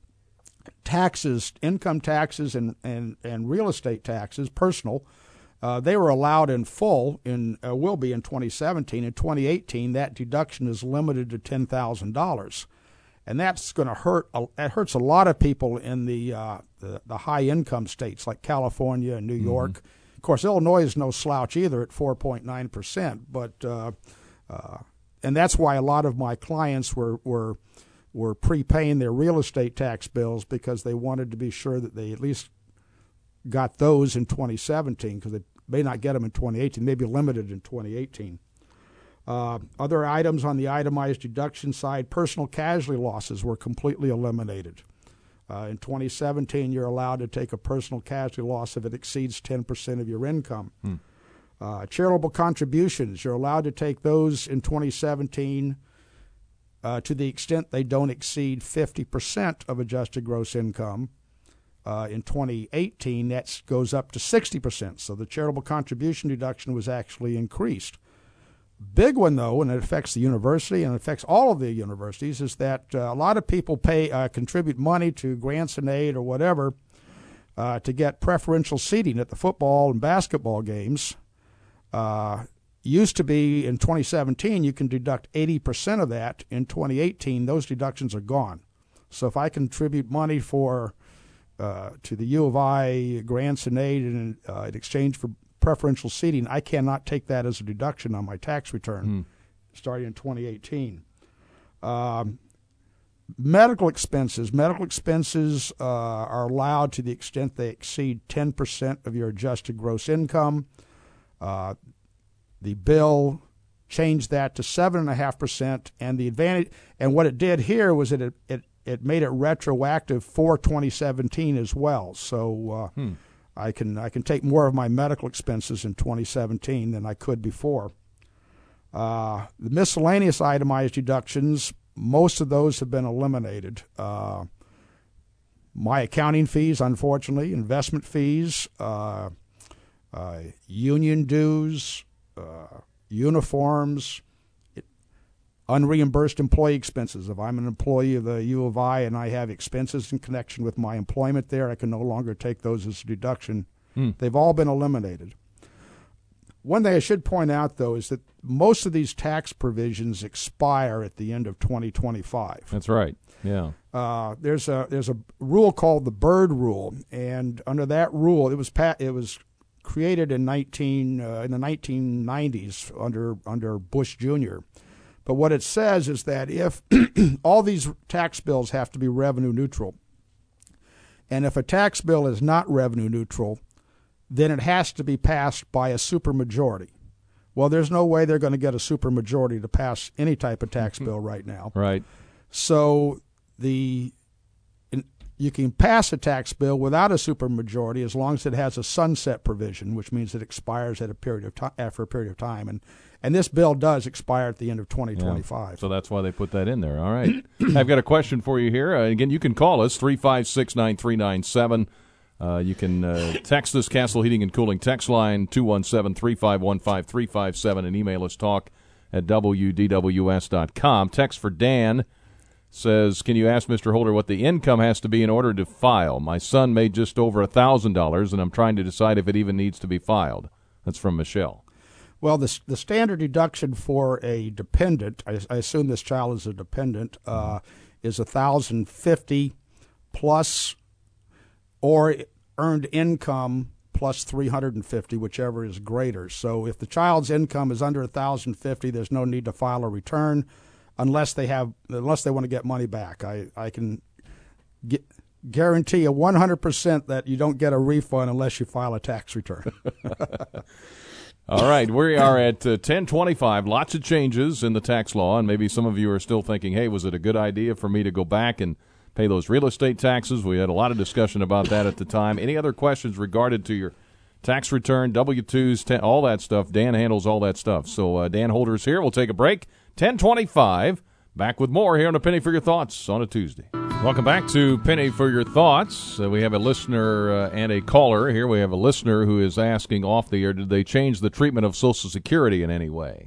taxes, income taxes and, and, and real estate taxes, personal, uh, they were allowed in full, in uh, will be in twenty seventeen. In twenty eighteen, that deduction is limited to ten thousand dollars. And that's going to hurt. It hurts a lot of people in the, uh, the the high income states like California and New York. Mm-hmm. Of course, Illinois is no slouch either at four point nine percent. But uh, uh, and that's why a lot of my clients were were were prepaying their real estate tax bills, because they wanted to be sure that they at least got those in twenty seventeen, because they may not get them in twenty eighteen, maybe limited in twenty eighteen. Uh, other items on the itemized deduction side, personal casualty losses were completely eliminated. Uh, in twenty seventeen, you're allowed to take a personal casualty loss if it exceeds ten percent of your income. Hmm. Uh, charitable contributions, you're allowed to take those in twenty seventeen uh, to the extent they don't exceed fifty percent of adjusted gross income. Uh, in twenty eighteen, that goes up to sixty percent. So the charitable contribution deduction was actually increased. Big one, though, and it affects the university and it affects all of the universities, is that uh, a lot of people pay uh, contribute money to grants and aid or whatever uh, to get preferential seating at the football and basketball games. Uh, used to be in twenty seventeen, you can deduct eighty percent of that. In twenty eighteen, those deductions are gone. So if I contribute money for uh, to the U of I grants and aid in, uh, in exchange for preferential seating, I cannot take that as a deduction on my tax return mm. starting in twenty eighteen. Um, medical expenses. Medical expenses uh, are allowed to the extent they exceed ten percent of your adjusted gross income. Uh, the bill changed that to seven point five percent, and the advantage, and what it did here was that it, it, it made it retroactive for twenty seventeen as well. So uh, hmm. I can I can take more of my medical expenses in twenty seventeen than I could before. Uh, the miscellaneous itemized deductions, most of those have been eliminated. Uh, my accounting fees, unfortunately, investment fees, uh, uh, union dues, uh, uniforms, it, unreimbursed employee expenses. If I'm an employee of the U of I and I have expenses in connection with my employment there, I can no longer take those as a deduction. Hmm. They've all been eliminated. One thing I should point out, though, is that most of these tax provisions expire at the end of twenty twenty-five.
That's right. Yeah.
Uh, there's a there's a rule called the Byrd Rule, and under that rule, it was pa- it was created in nineteen uh, in the nineteen nineties under under Bush Junior But what it says is that if all these tax bills have to be revenue neutral, and if a tax bill is not revenue neutral, then it has to be passed by a supermajority. Well, there's no way they're going to get a supermajority to pass any type of tax bill right now.
Right.
So the in, you can pass a tax bill without a supermajority as long as it has a sunset provision, which means it expires at a period of time after a period of time, and and this bill does expire at the end of twenty twenty-five.
Yeah, so that's why they put that in there. All right. I've got a question for you here. Uh, again, you can call us three five six nine three nine seven. Uh, you can uh, text us, Castle Heating and Cooling text line two one seven, three five one, five three five seven, and email us talk at W D W S dot com. Text for Dan says, can you ask Mister Holder what the income has to be in order to file? My son made just over one thousand dollars, and I'm trying to decide if it even needs to be filed. That's from Michelle.
Well, the the standard deduction for a dependent, I, I assume this child is a dependent, uh, is one thousand fifty dollars plus or earned income plus three hundred fifty dollars, whichever is greater. So if the child's income is under one thousand fifty dollars, there's no need to file a return unless they have unless they want to get money back. I, I can get, guarantee you one hundred percent that you don't get a refund unless you file a tax return.
All right, we are at uh, ten twenty-five. Lots of changes in the tax law, and maybe some of you are still thinking, hey, was it a good idea for me to go back and pay those real estate taxes? We had a lot of discussion about that at the time. Any other questions regarded to your tax return, W two's, ten, all that stuff? Dan handles all that stuff. So uh, Dan Holder's here. We'll take a break. ten twenty-five. Back with more here on A Penny for Your Thoughts on a Tuesday. Welcome back to Penny for Your Thoughts. Uh, we have a listener uh, and a caller here. We have a listener who is asking off the air, did they change the treatment of Social Security in any way?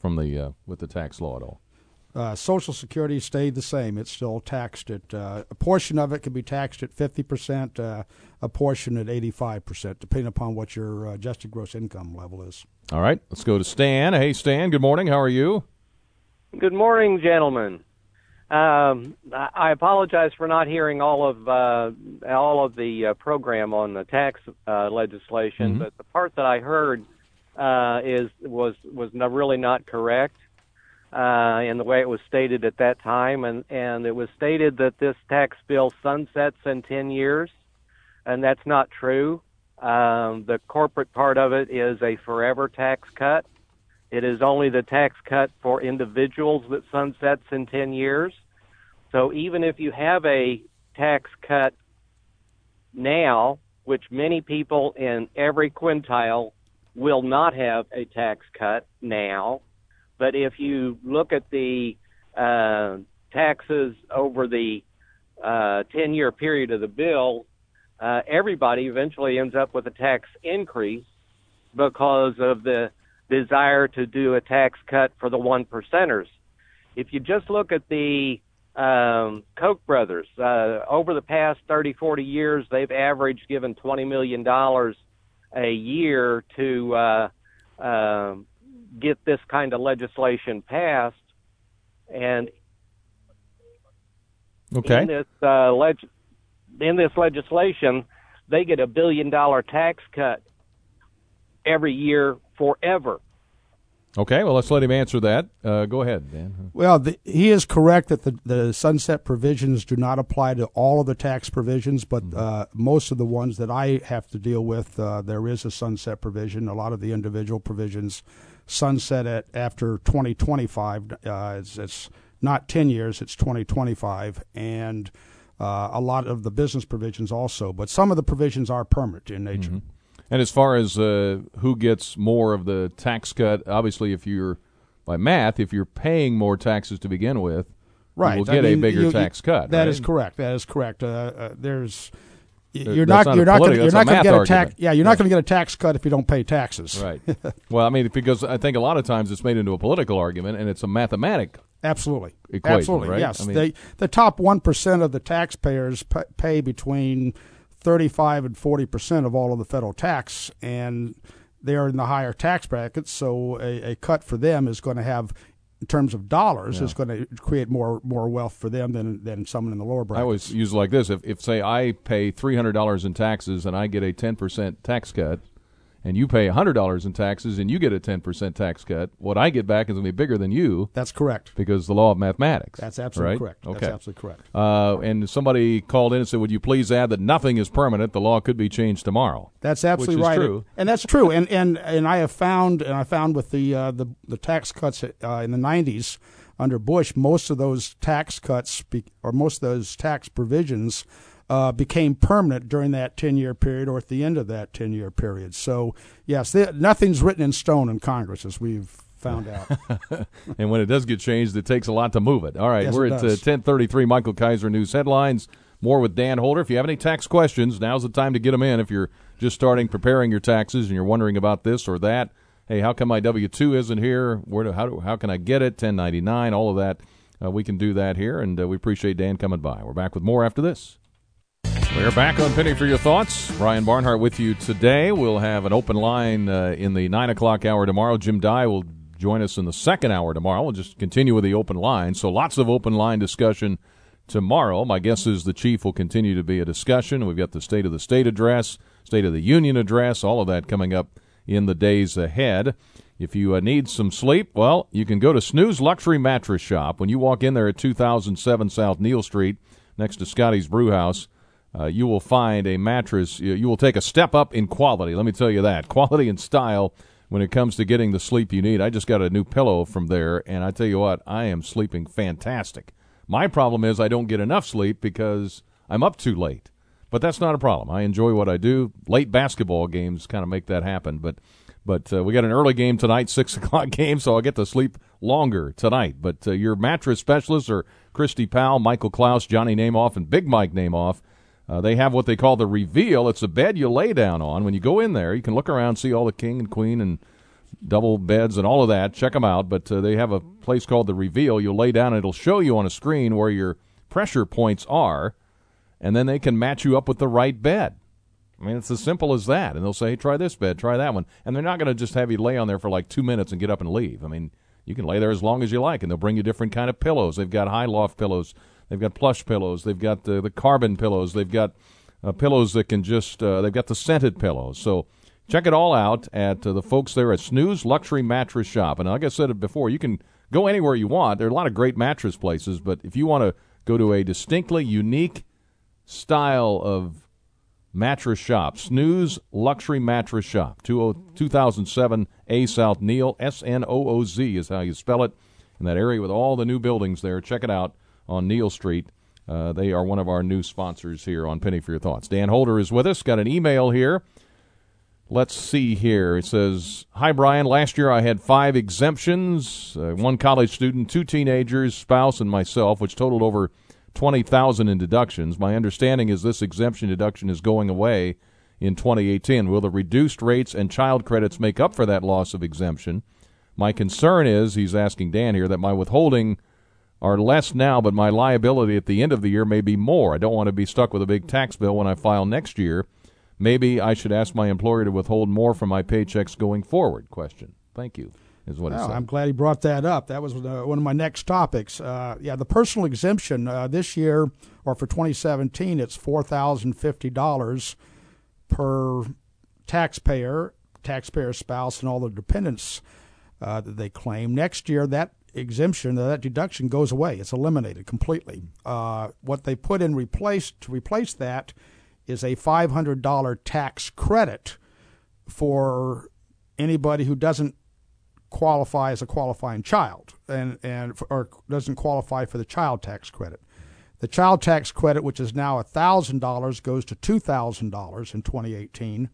from the uh, with the tax law at all?
Uh, Social Security stayed the same. It's still taxed at uh, a portion of it can be taxed at fifty percent, uh, a portion at eighty-five percent, depending upon what your uh, adjusted gross income level is.
All right, let's go to Stan. Hey, Stan. Good morning. How are you?
Good morning, gentlemen. Um, I apologize for not hearing all of uh, all of the uh, program on the tax uh, legislation, mm-hmm. but the part that I heard uh, is was was not, really not correct uh, in the way it was stated at that time, and and it was stated that this tax bill sunsets in ten years, and that's not true. Um, the corporate part of it is a forever tax cut. It is only the tax cut for individuals that sunsets in ten years. So even if you have a tax cut now, which many people in every quintile will not have a tax cut now, but if you look at the uh, taxes over the uh, ten-year period of the bill, uh, everybody eventually ends up with a tax increase because of the desire to do a tax cut for the one percenters. If you just look at the um, Koch brothers, uh, over the past thirty, forty years, they've averaged given twenty million dollars a year to uh, uh, get this kind of legislation passed. And
okay.
in this uh, leg- in this legislation, they get a billion dollar tax cut every year forever.
Okay, well, let's let him answer that. Uh, go ahead, Dan.
Well, the, he is correct that the, the sunset provisions do not apply to all of the tax provisions, but uh, most of the ones that I have to deal with, uh, there is a sunset provision. A lot of the individual provisions sunset at after twenty twenty-five. Uh, it's, it's not ten years, it's twenty twenty-five, and uh, a lot of the business provisions also. But some of the provisions are permanent in nature.
Mm-hmm. And as far as uh, who gets more of the tax cut, obviously, if you're, by math, if you're paying more taxes to begin with,
right.
you will get
I mean,
a bigger
you,
tax
you,
cut.
That
right?
is correct. That is correct. Uh, uh, there's
there,
you're not,
not
you're not
politi-
going you're not going to get a tax.
argument.
Yeah, you're not going to get a tax cut if you don't pay taxes.
Right. Well, I mean, because I think a lot of times it's made into a political argument, and it's a mathematic.
Absolutely.
Equation,
Absolutely.
right?
Yes.
I mean,
they, the top one percent of the taxpayers p- pay between thirty-five and forty percent of all of the federal tax, and they are in the higher tax brackets, so a, a cut for them is going to have, in terms of dollars,
yeah.
is going to create more more wealth for them than than someone in the lower brackets.
I always use it like this. If, if say, I pay three hundred dollars in taxes and I get a ten percent tax cut, and you pay one hundred dollars in taxes and you get a ten percent tax cut, what I get back is going to be bigger than you.
That's correct.
Because the law of mathematics.
That's absolutely
right?
correct.
Okay.
That's absolutely correct.
Uh, and somebody called in and said, would you please add that nothing is permanent? The law could be changed tomorrow.
That's absolutely
which is
right.
True.
And that's true. And and and I have found, and I found with the uh, the, the tax cuts uh, in the nineties under Bush, most of those tax cuts be, or most of those tax provisions Uh, became permanent during that ten-year period or at the end of that ten-year period. So, yes, th- nothing's written in stone in Congress, as we've found out.
And when it does get changed, it takes a lot to move it. All right,
yes,
we're at uh, ten thirty-three, Michael Kaiser News Headlines. More with Dan Holder. If you have any tax questions, now's the time to get them in. If you're just starting preparing your taxes and you're wondering about this or that, hey, how come my W two isn't here? Where do, how, do, how can I get it? ten ninety-nine, all of that. Uh, we can do that here, and uh, we appreciate Dan coming by. We're back with more after this. We're back on Penny for Your Thoughts. Brian Barnhart with you today. We'll have an open line uh, in the nine o'clock hour tomorrow. Jim Dye will join us in the second hour tomorrow. We'll just continue with the open line. So lots of open line discussion tomorrow. My guess is the chief will continue to be a discussion. We've got the State of the State address, State of the Union address, all of that coming up in the days ahead. If you uh, need some sleep, well, you can go to Snooze Luxury Mattress Shop. When you walk in there at two thousand seven South Neal Street next to Scotty's Brewhouse, Uh, you will find a mattress. You, you will take a step up in quality. Let me tell you that. Quality and style when it comes to getting the sleep you need. I just got a new pillow from there, and I tell you what, I am sleeping fantastic. My problem is I don't get enough sleep because I'm up too late. But that's not a problem. I enjoy what I do. Late basketball games kind of make that happen. But but uh, we got an early game tonight, six o'clock game, so I'll get to sleep longer tonight. But uh, your mattress specialists are Christy Powell, Michael Klaus, Johnny Nameoff, and Big Mike Nameoff. Uh, they have what they call the Reveal. It's a bed you lay down on. When you go in there, you can look around, see all the king and queen and double beds and all of that. Check them out. But uh, they have a place called The Reveal. You'll lay down and it'll show you on a screen where your pressure points are, and then they can match you up with the right bed. I mean, it's as simple as that. And they'll say, hey, try this bed, try that one. And they're not going to just have you lay on there for like two minutes and get up and leave. I mean, you can lay there as long as you like, and they'll bring you different kind of pillows. They've got high loft pillows. They've got plush pillows. They've got the, the carbon pillows. They've got uh, pillows that can just, uh, they've got the scented pillows. So check it all out at uh, the folks there at Snooze Luxury Mattress Shop. And like I said before, you can go anywhere you want. There are a lot of great mattress places, but if you want to go to a distinctly unique style of mattress shop, Snooze Luxury Mattress Shop, two thousand seven A South Neal, S N O O Z is how you spell it, in that area with all the new buildings there. Check it out on Neal Street. Uh, they are one of our new sponsors here on Penny for Your Thoughts. Dan Holder is with us. Got an email here. Let's see here. It says, hi, Brian. Last year I had five exemptions, uh, one college student, two teenagers, spouse, and myself, which totaled over twenty thousand in deductions. My understanding is this exemption deduction is going away in twenty eighteen. Will the reduced rates and child credits make up for that loss of exemption? My concern is, he's asking Dan here, that my withholding are less now, but my liability at the end of the year may be more. I don't want to be stuck with a big tax bill when I file next year. Maybe I should ask my employer to withhold more from my paychecks going forward. Question. Thank you, is what it
well,
said.
I'm glad he brought that up. That was uh, one of my next topics. Uh, yeah, the personal exemption uh, this year, or for twenty seventeen, it's four thousand fifty dollars per taxpayer, taxpayer spouse, and all the dependents uh, that they claim. Next year, that exemption, that deduction goes away. It's eliminated completely. Uh, what they put in replace to replace that is a five hundred dollars tax credit for anybody who doesn't qualify as a qualifying child and, and or doesn't qualify for the child tax credit. The child tax credit, which is now one thousand dollars, goes to two thousand dollars in twenty eighteen,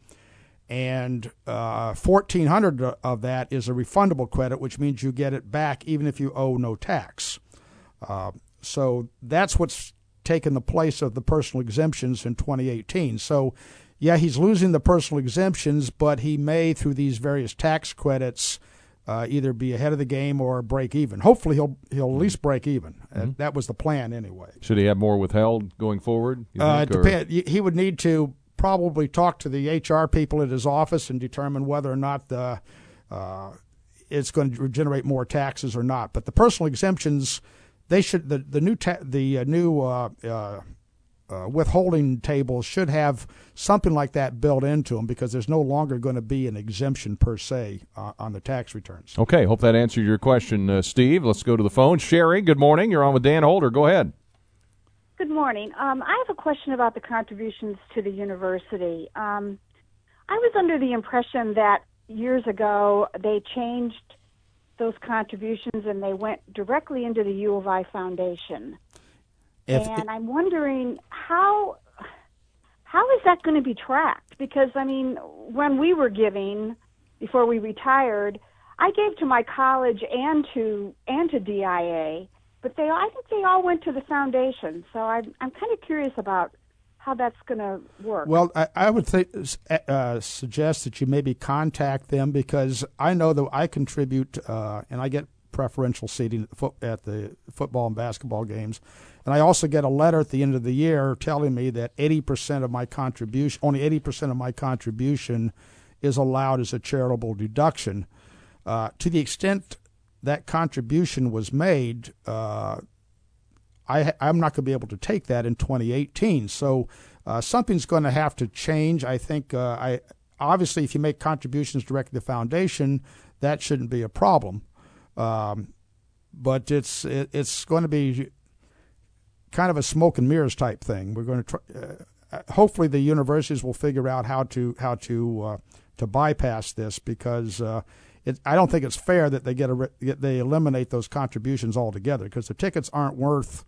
and uh, fourteen hundred dollars of that is a refundable credit, which means you get it back even if you owe no tax. Uh, so that's what's taken the place of the personal exemptions in twenty eighteen. So, yeah, he's losing the personal exemptions, but he may, through these various tax credits, uh, either be ahead of the game or break even. Hopefully, he'll he'll at least break even. Mm-hmm. Uh, that was the plan anyway.
Should he have more withheld going forward? You
uh,
think,
depend, he would need to probably talk to the H R people at his office and determine whether or not the uh, it's going to generate more taxes or not. But the personal exemptions, they should the the new ta- the uh, new uh, uh, uh, withholding tables should have something like that built into them, because there's no longer going to be an exemption per se uh, on the tax returns.
Okay, hope that answered your question, uh, Steve. Let's go to the phone. Sherry, good morning. You're on with Dan Holder. Go ahead.
Good morning. Um, I have a question about the contributions to the university. Um, I was under the impression that years ago they changed those contributions and they went directly into the U of I Foundation. If and it, I'm wondering how how is that going to be tracked? Because, I mean, when we were giving, before we retired, I gave to my college and to and to D I A, but they I think they all went to the foundation. So I'm I'm kind of curious about how that's going to work.
Well, I, I would th- uh, suggest that you maybe contact them, because I know that I contribute uh, and I get preferential seating at the, fo- at the football and basketball games. And I also get a letter at the end of the year telling me that eighty percent of my contribution, only eighty percent of my contribution is allowed as a charitable deduction. Uh, to the extent that contribution was made, uh, I, I'm not going to be able to take that in twenty eighteen. So uh, something's going to have to change. I think uh, I obviously if you make contributions directly to the foundation, that shouldn't be a problem. Um, but it's it, it's going to be kind of a smoke and mirrors type thing. We're going to try, uh, hopefully the universities will figure out how to how to uh, to bypass this, because uh, it, I don't think it's fair that they get a they eliminate those contributions altogether, because the tickets aren't worth.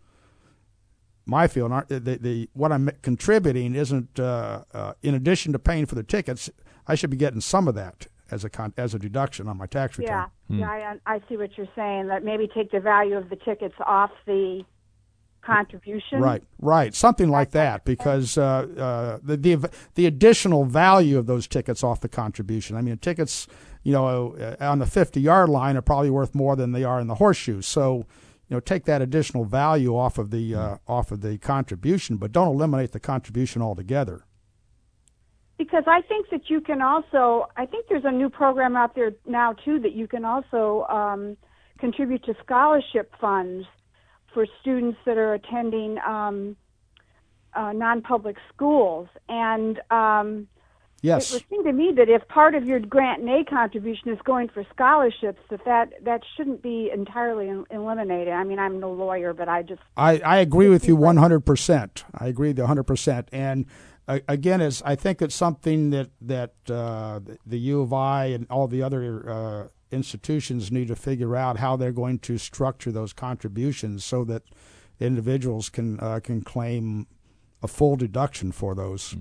My feeling, aren't the, the what I'm contributing isn't uh, uh, in addition to paying for the tickets. I should be getting some of that as a con- as a deduction on my tax return.
Yeah,
hmm.
yeah, I, I see what you're saying. That maybe take the value of the tickets off the contribution.
Right, right, something like that, because uh, uh, the, the the additional value of those tickets off the contribution. I mean, tickets, you know, uh, on the fifty-yard line are probably worth more than they are in the horseshoe. So, you know, take that additional value off of the uh, off of the contribution, but don't eliminate the contribution altogether.
Because I think that you can also, I think there's a new program out there now, too, that you can also um, contribute to scholarship funds for students that are attending um, uh, non-public schools. And um,
yes.
it would seem to me that if part of your grant and aid contribution is going for scholarships, that that, that shouldn't be entirely in, eliminated. I mean, I'm no lawyer, but I just...
I, I agree with you one hundred percent. I agree with you one hundred percent. And again, is I think it's something that that uh, the U of I and all the other uh, institutions need to figure out how they're going to structure those contributions so that individuals can uh, can claim a full deduction for those.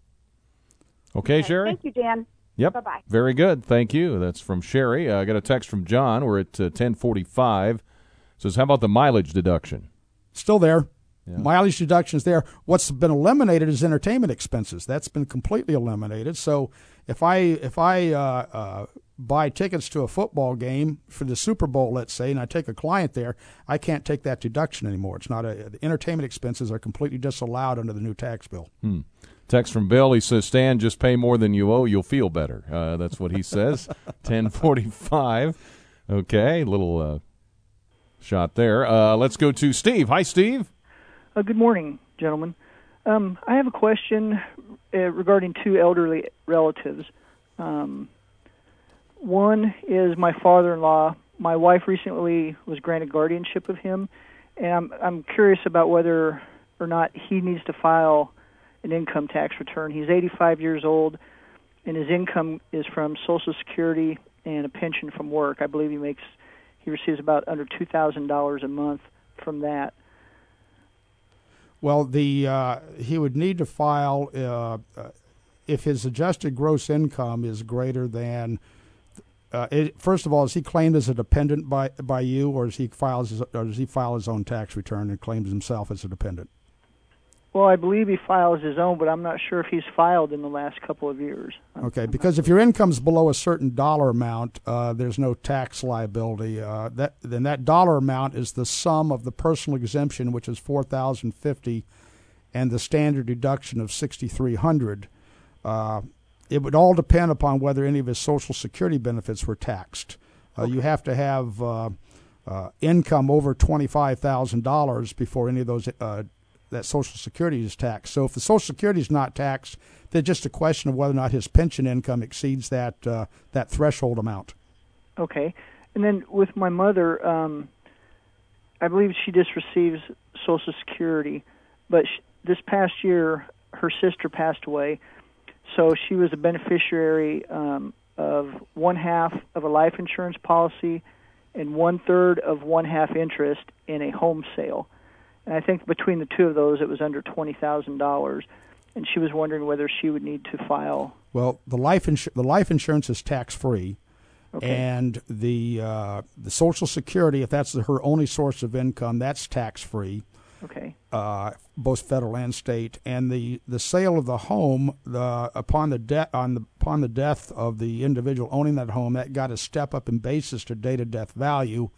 Okay, Sherry?
Thank you, Dan.
Yep.
Bye-bye.
Very good. Thank you. That's from Sherry. Uh, I got a text from John. We're at uh, ten forty-five. Says, how about the mileage deduction?
Still there.
Yeah.
Mileage deductions there. What's been eliminated is entertainment expenses. That's been completely eliminated. So if I if I uh, uh, buy tickets to a football game for the Super Bowl, let's say, and I take a client there, I can't take that deduction anymore. It's not a the entertainment expenses are completely disallowed under the new tax bill.
Hmm. Text from Bill. He says, Stan, just pay more than you owe. You'll feel better. Uh, that's what he says. ten forty-five. Okay, little uh, shot there. Uh, let's go to Steve. Hi, Steve.
Uh, good morning, gentlemen. Um, I have a question uh, regarding two elderly relatives. Um, one is my father-in-law. My wife recently was granted guardianship of him, and I'm, I'm curious about whether or not he needs to file an income tax return. He's eighty-five years old, and his income is from Social Security and a pension from work. I believe he makes he receives about under two thousand dollars a month from that.
Well, the uh, he would need to file uh, uh, if his adjusted gross income is greater than. Uh, it, first of all, is he claimed as a dependent by by you, or does he files his, or does he file his own tax return and claims himself as a dependent?
Well, I believe he files his own, but I'm not sure if he's filed in the last couple of years.
Okay, because if your income's below a certain dollar amount, uh, there's no tax liability. Uh, that then that dollar amount is the sum of the personal exemption, which is four thousand fifty, and the standard deduction of sixty-three hundred. Uh, it would all depend upon whether any of his Social Security benefits were taxed. Uh, okay. You have to have uh, uh, income over twenty-five thousand dollars before any of those. Uh, that Social Security is taxed. So if the Social Security is not taxed, then just a question of whether or not his pension income exceeds that uh, that threshold amount.
Okay. And then with my mother, um, I believe she just receives Social Security, but she, this past year her sister passed away, so she was a beneficiary um, of one half of a life insurance policy and one third of one half interest in a home sale. And I think between the two of those, it was under twenty thousand dollars. And she was wondering whether she would need to file.
Well, the life insu- the life insurance is tax free,
okay.
and the uh, the Social Security, if that's her only source of income, that's tax free.
Okay.
Uh, both federal and state. And the, the sale of the home, the upon the death on the upon the death of the individual owning that home, that got a step up in basis to date of death value.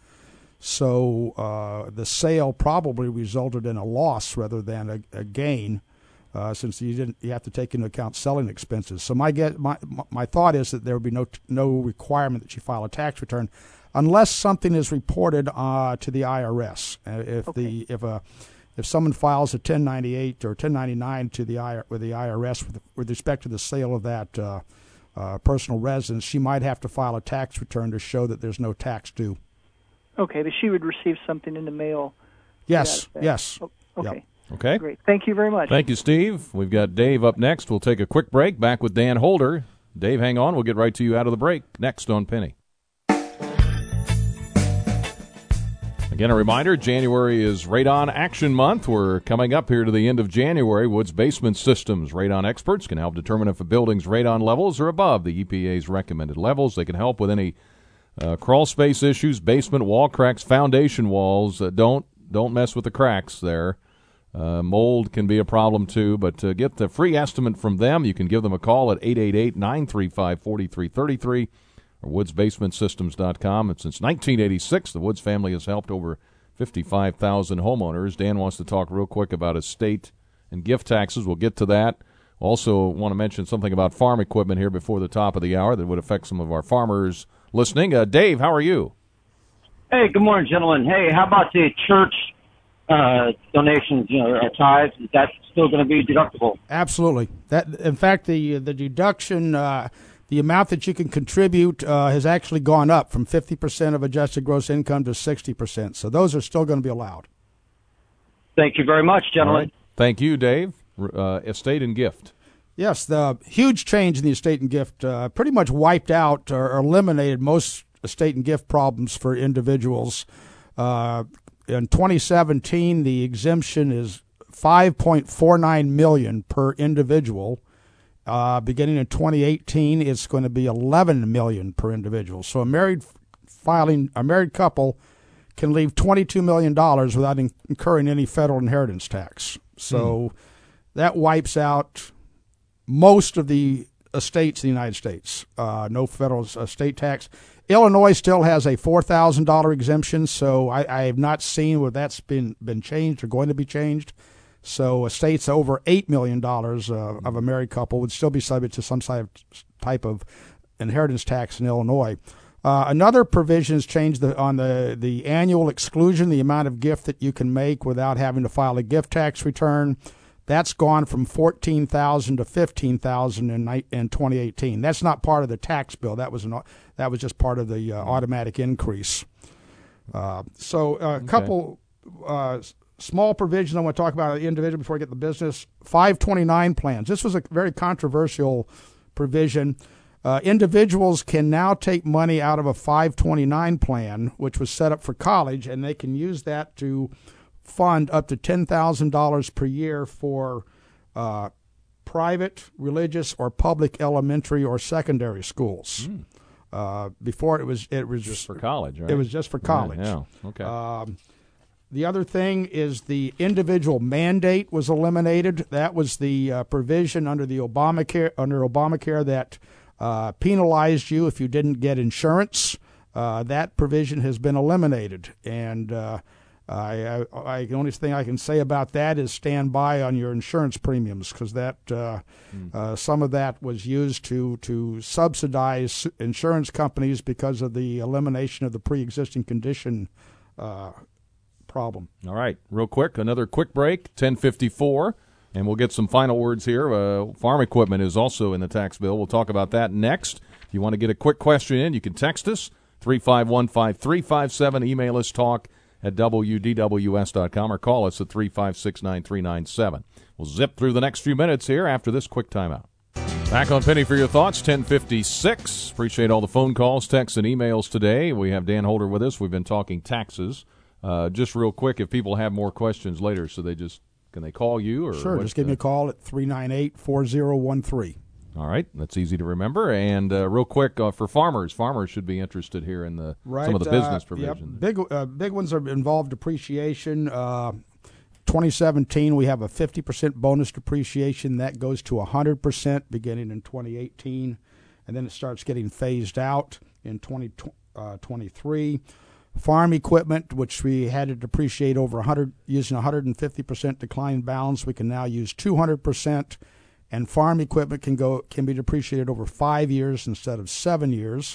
So uh, the sale probably resulted in a loss rather than a, a gain, uh, since you didn't you have to take into account selling expenses. So my get my my thought is that there would be no no requirement that you file a tax return, unless something is reported uh, to the I R S. Uh, if
okay.
the if a if someone files a ten ninety-eight or ten ninety-nine to the I, with the I R S with, with respect to the sale of that uh, uh, personal residence, she might have to file a tax return to show that there's no tax due.
Okay, but she would receive something in the mail.
Yes, yes.
Oh, okay.
Yep. Okay.
Great. Thank you very much.
Thank you, Steve. We've got Dave up next. We'll take a quick break. Back with Dan Holder. Dave, hang on. We'll get right to you out of the break. Next on Penny. Again, a reminder, January is Radon Action Month. We're coming up here to the end of January. Woods Basement Systems radon experts can help determine if a building's radon levels are above the E P A's recommended levels. They can help with any Uh, crawl space issues, basement wall cracks, foundation walls. Uh, don't don't mess with the cracks there. Uh, mold can be a problem too, but uh, get the free estimate from them. You can give them a call at eight eight eight, nine three five, four three three three or woods basement systems dot com. And since nineteen eighty-six, the Woods family has helped over fifty-five thousand homeowners. Dan wants to talk real quick about estate and gift taxes. We'll get to that. Also want to mention something about farm equipment here before the top of the hour that would affect some of our farmers listening. Uh, Dave, how are you?
Hey, good morning, gentlemen. Hey, how about the church uh, donations, you know, uh, tithes? Is that still going to be deductible?
Absolutely. That, in fact, the the deduction, uh, the amount that you can contribute uh, has actually gone up from fifty percent of adjusted gross income to sixty percent. So those are still going to be allowed.
Thank you very much, gentlemen.
Right. Thank you, Dave. Uh, estate and gift.
Yes, the huge change in the estate and gift uh, pretty much wiped out or eliminated most estate and gift problems for individuals. Uh, in twenty seventeen, the exemption is five point four nine million dollars per individual. Uh, beginning in twenty eighteen, it's going to be eleven million dollars per individual. So a married filing, a married couple can leave twenty-two million dollars without in- incurring any federal inheritance tax. So mm. that wipes out most of the estates in the United States. Uh, no federal estate tax. Illinois still has a four thousand dollars exemption, so I, I have not seen where that's been, been changed or going to be changed. So estates over eight million dollars uh, of a married couple would still be subject to some type of inheritance tax in Illinois. Uh, another provision has changed the, on the, the annual exclusion, the amount of gift that you can make without having to file a gift tax return. That's gone from fourteen thousand dollars to fifteen thousand dollars in, in twenty eighteen. That's not part of the tax bill. That was an, that was just part of the uh, automatic increase. Uh, so a okay. couple uh, small provisions I want to talk about individually before I get to the business. five twenty-nine plans. This was a very controversial provision. Uh, individuals can now take money out of a five twenty-nine plan, which was set up for college, and they can use that to fund up to ten thousand dollars per year for uh, private, religious, or public elementary or secondary schools. Mm. Uh, before it was it was
just for college, right?
It was just for college.
Right, yeah. Okay.
Um, the other thing is the individual mandate was eliminated. That was the uh, provision under the Obamacare under Obamacare that uh, penalized you if you didn't get insurance. Uh, that provision has been eliminated, and uh, I, I, I the only thing I can say about that is stand by on your insurance premiums, because that uh, mm. uh, some of that was used to to subsidize insurance companies because of the elimination of the pre-existing condition uh, problem.
All right, real quick, another quick break, ten fifty-four, and we'll get some final words here. Uh, farm equipment is also in the tax bill. We'll talk about that next. If you want to get a quick question in, you can text us, three five one, five three five seven, email us, talk at W D W S dot com, or call us at three five six, nine three nine seven. We'll zip through the next few minutes here after this quick timeout. Back on Penny for Your Thoughts, ten fifty-six. Appreciate all the phone calls, texts, and emails today. We have Dan Holder with us. We've been talking taxes. Uh, just real quick, if people have more questions later, so they just can they call you? Or
sure, just give me a call at three nine eight, four zero one three.
All right, that's easy to remember. And uh, real quick, uh, for farmers, farmers should be interested here in the
right,
some of the business
uh,
provisions.
Yep. Big, uh, big ones are involved depreciation. Uh, twenty seventeen, we have a fifty percent bonus depreciation. That goes to one hundred percent beginning in twenty eighteen, and then it starts getting phased out in twenty twenty-three. Farm equipment, which we had to depreciate over one hundred, using one hundred fifty percent decline balance, we can now use two hundred percent. And farm equipment can go can be depreciated over five years instead of seven years.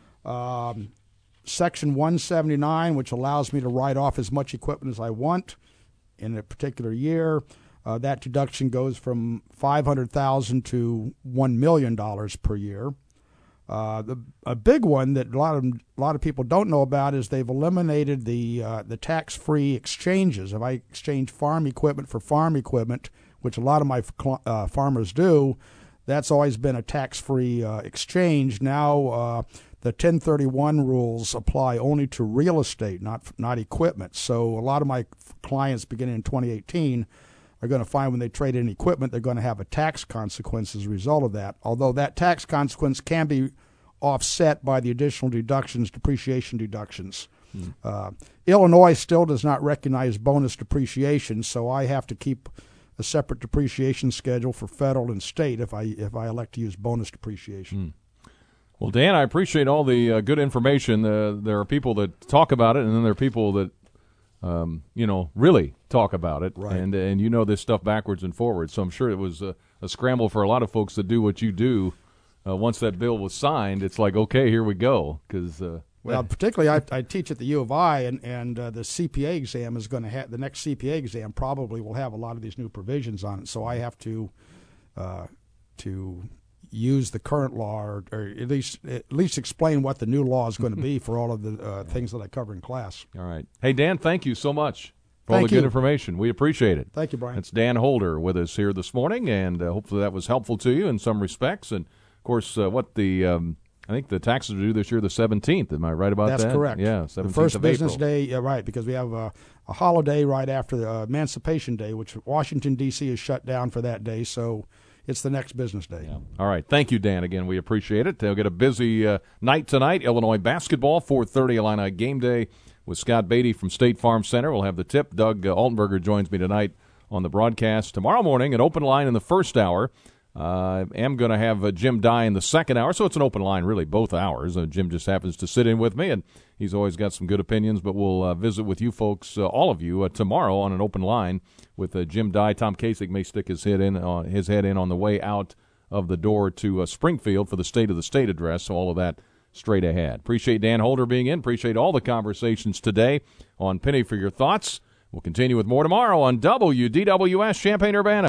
Um, Section one seventy-nine, which allows me to write off as much equipment as I want in a particular year, uh, that deduction goes from five hundred thousand dollars to one million dollars per year. Uh, the a big one that a lot of a lot of people don't know about is they've eliminated the uh, the tax-free exchanges. If I exchange farm equipment for farm equipment, which a lot of my uh, farmers do, that's always been a tax-free uh, exchange. Now uh, the ten thirty-one rules apply only to real estate, not not equipment. So a lot of my clients beginning in twenty eighteen are going to find when they trade in equipment, they're going to have a tax consequence as a result of that, although that tax consequence can be offset by the additional deductions, depreciation deductions. Hmm. Uh, Illinois still does not recognize bonus depreciation, so I have to keep a separate depreciation schedule for federal and state if I if I elect to use bonus depreciation.
Hmm. Well, Dan, I appreciate all the uh, good information. Uh, there are people that talk about it, and then there are people that, um, you know, really talk about it.
Right.
And and you know this stuff backwards and forwards. So I'm sure it was a, a scramble for a lot of folks that do what you do. Uh, once that bill was signed, it's like, okay, here we go. Because uh,
well, particularly I, I teach at the U of I, and and uh, the C P A exam is going to have the next C P A exam probably will have a lot of these new provisions on it. So I have to uh, to. use the current law, or, or at least at least explain what the new law is going to be for all of the uh, things that I cover in class.
All right. Hey, Dan, thank you so much for all
Thank
the good
you.
information. We appreciate it.
Thank you, Brian.
It's Dan Holder with us here this morning, and uh, hopefully that was helpful to you in some respects. And, of course, uh, what the um, I think the taxes are due this year the seventeenth. Am I right about
That's
that?
That's correct.
Yeah,
the
seventeenth
first
of
business
April.
day, yeah, right, because we have a, a holiday right after the uh, Emancipation Day, which Washington, D C is shut down for that day, so it's the next business day.
Yeah. All right. Thank you, Dan. Again, we appreciate it. They'll get a busy uh, night tonight. Illinois basketball, four thirty Illini game day with Scott Beatty from State Farm Center. We'll have the tip. Doug uh, Altenberger joins me tonight on the broadcast. Tomorrow morning, an open line in the first hour. Uh, I am going to have uh, Jim Dye in the second hour, so it's an open line really both hours. Uh, Jim just happens to sit in with me, and he's always got some good opinions, but we'll uh, visit with you folks, uh, all of you, uh, tomorrow on an open line with uh, Jim Dye. Tom Kasich may stick his head in on his head in on the way out of the door to uh, Springfield for the State of the State address, so all of that straight ahead. Appreciate Dan Holder being in. Appreciate all the conversations today on Penny for Your Thoughts. We'll continue with more tomorrow on W D W S Champaign-Urbana.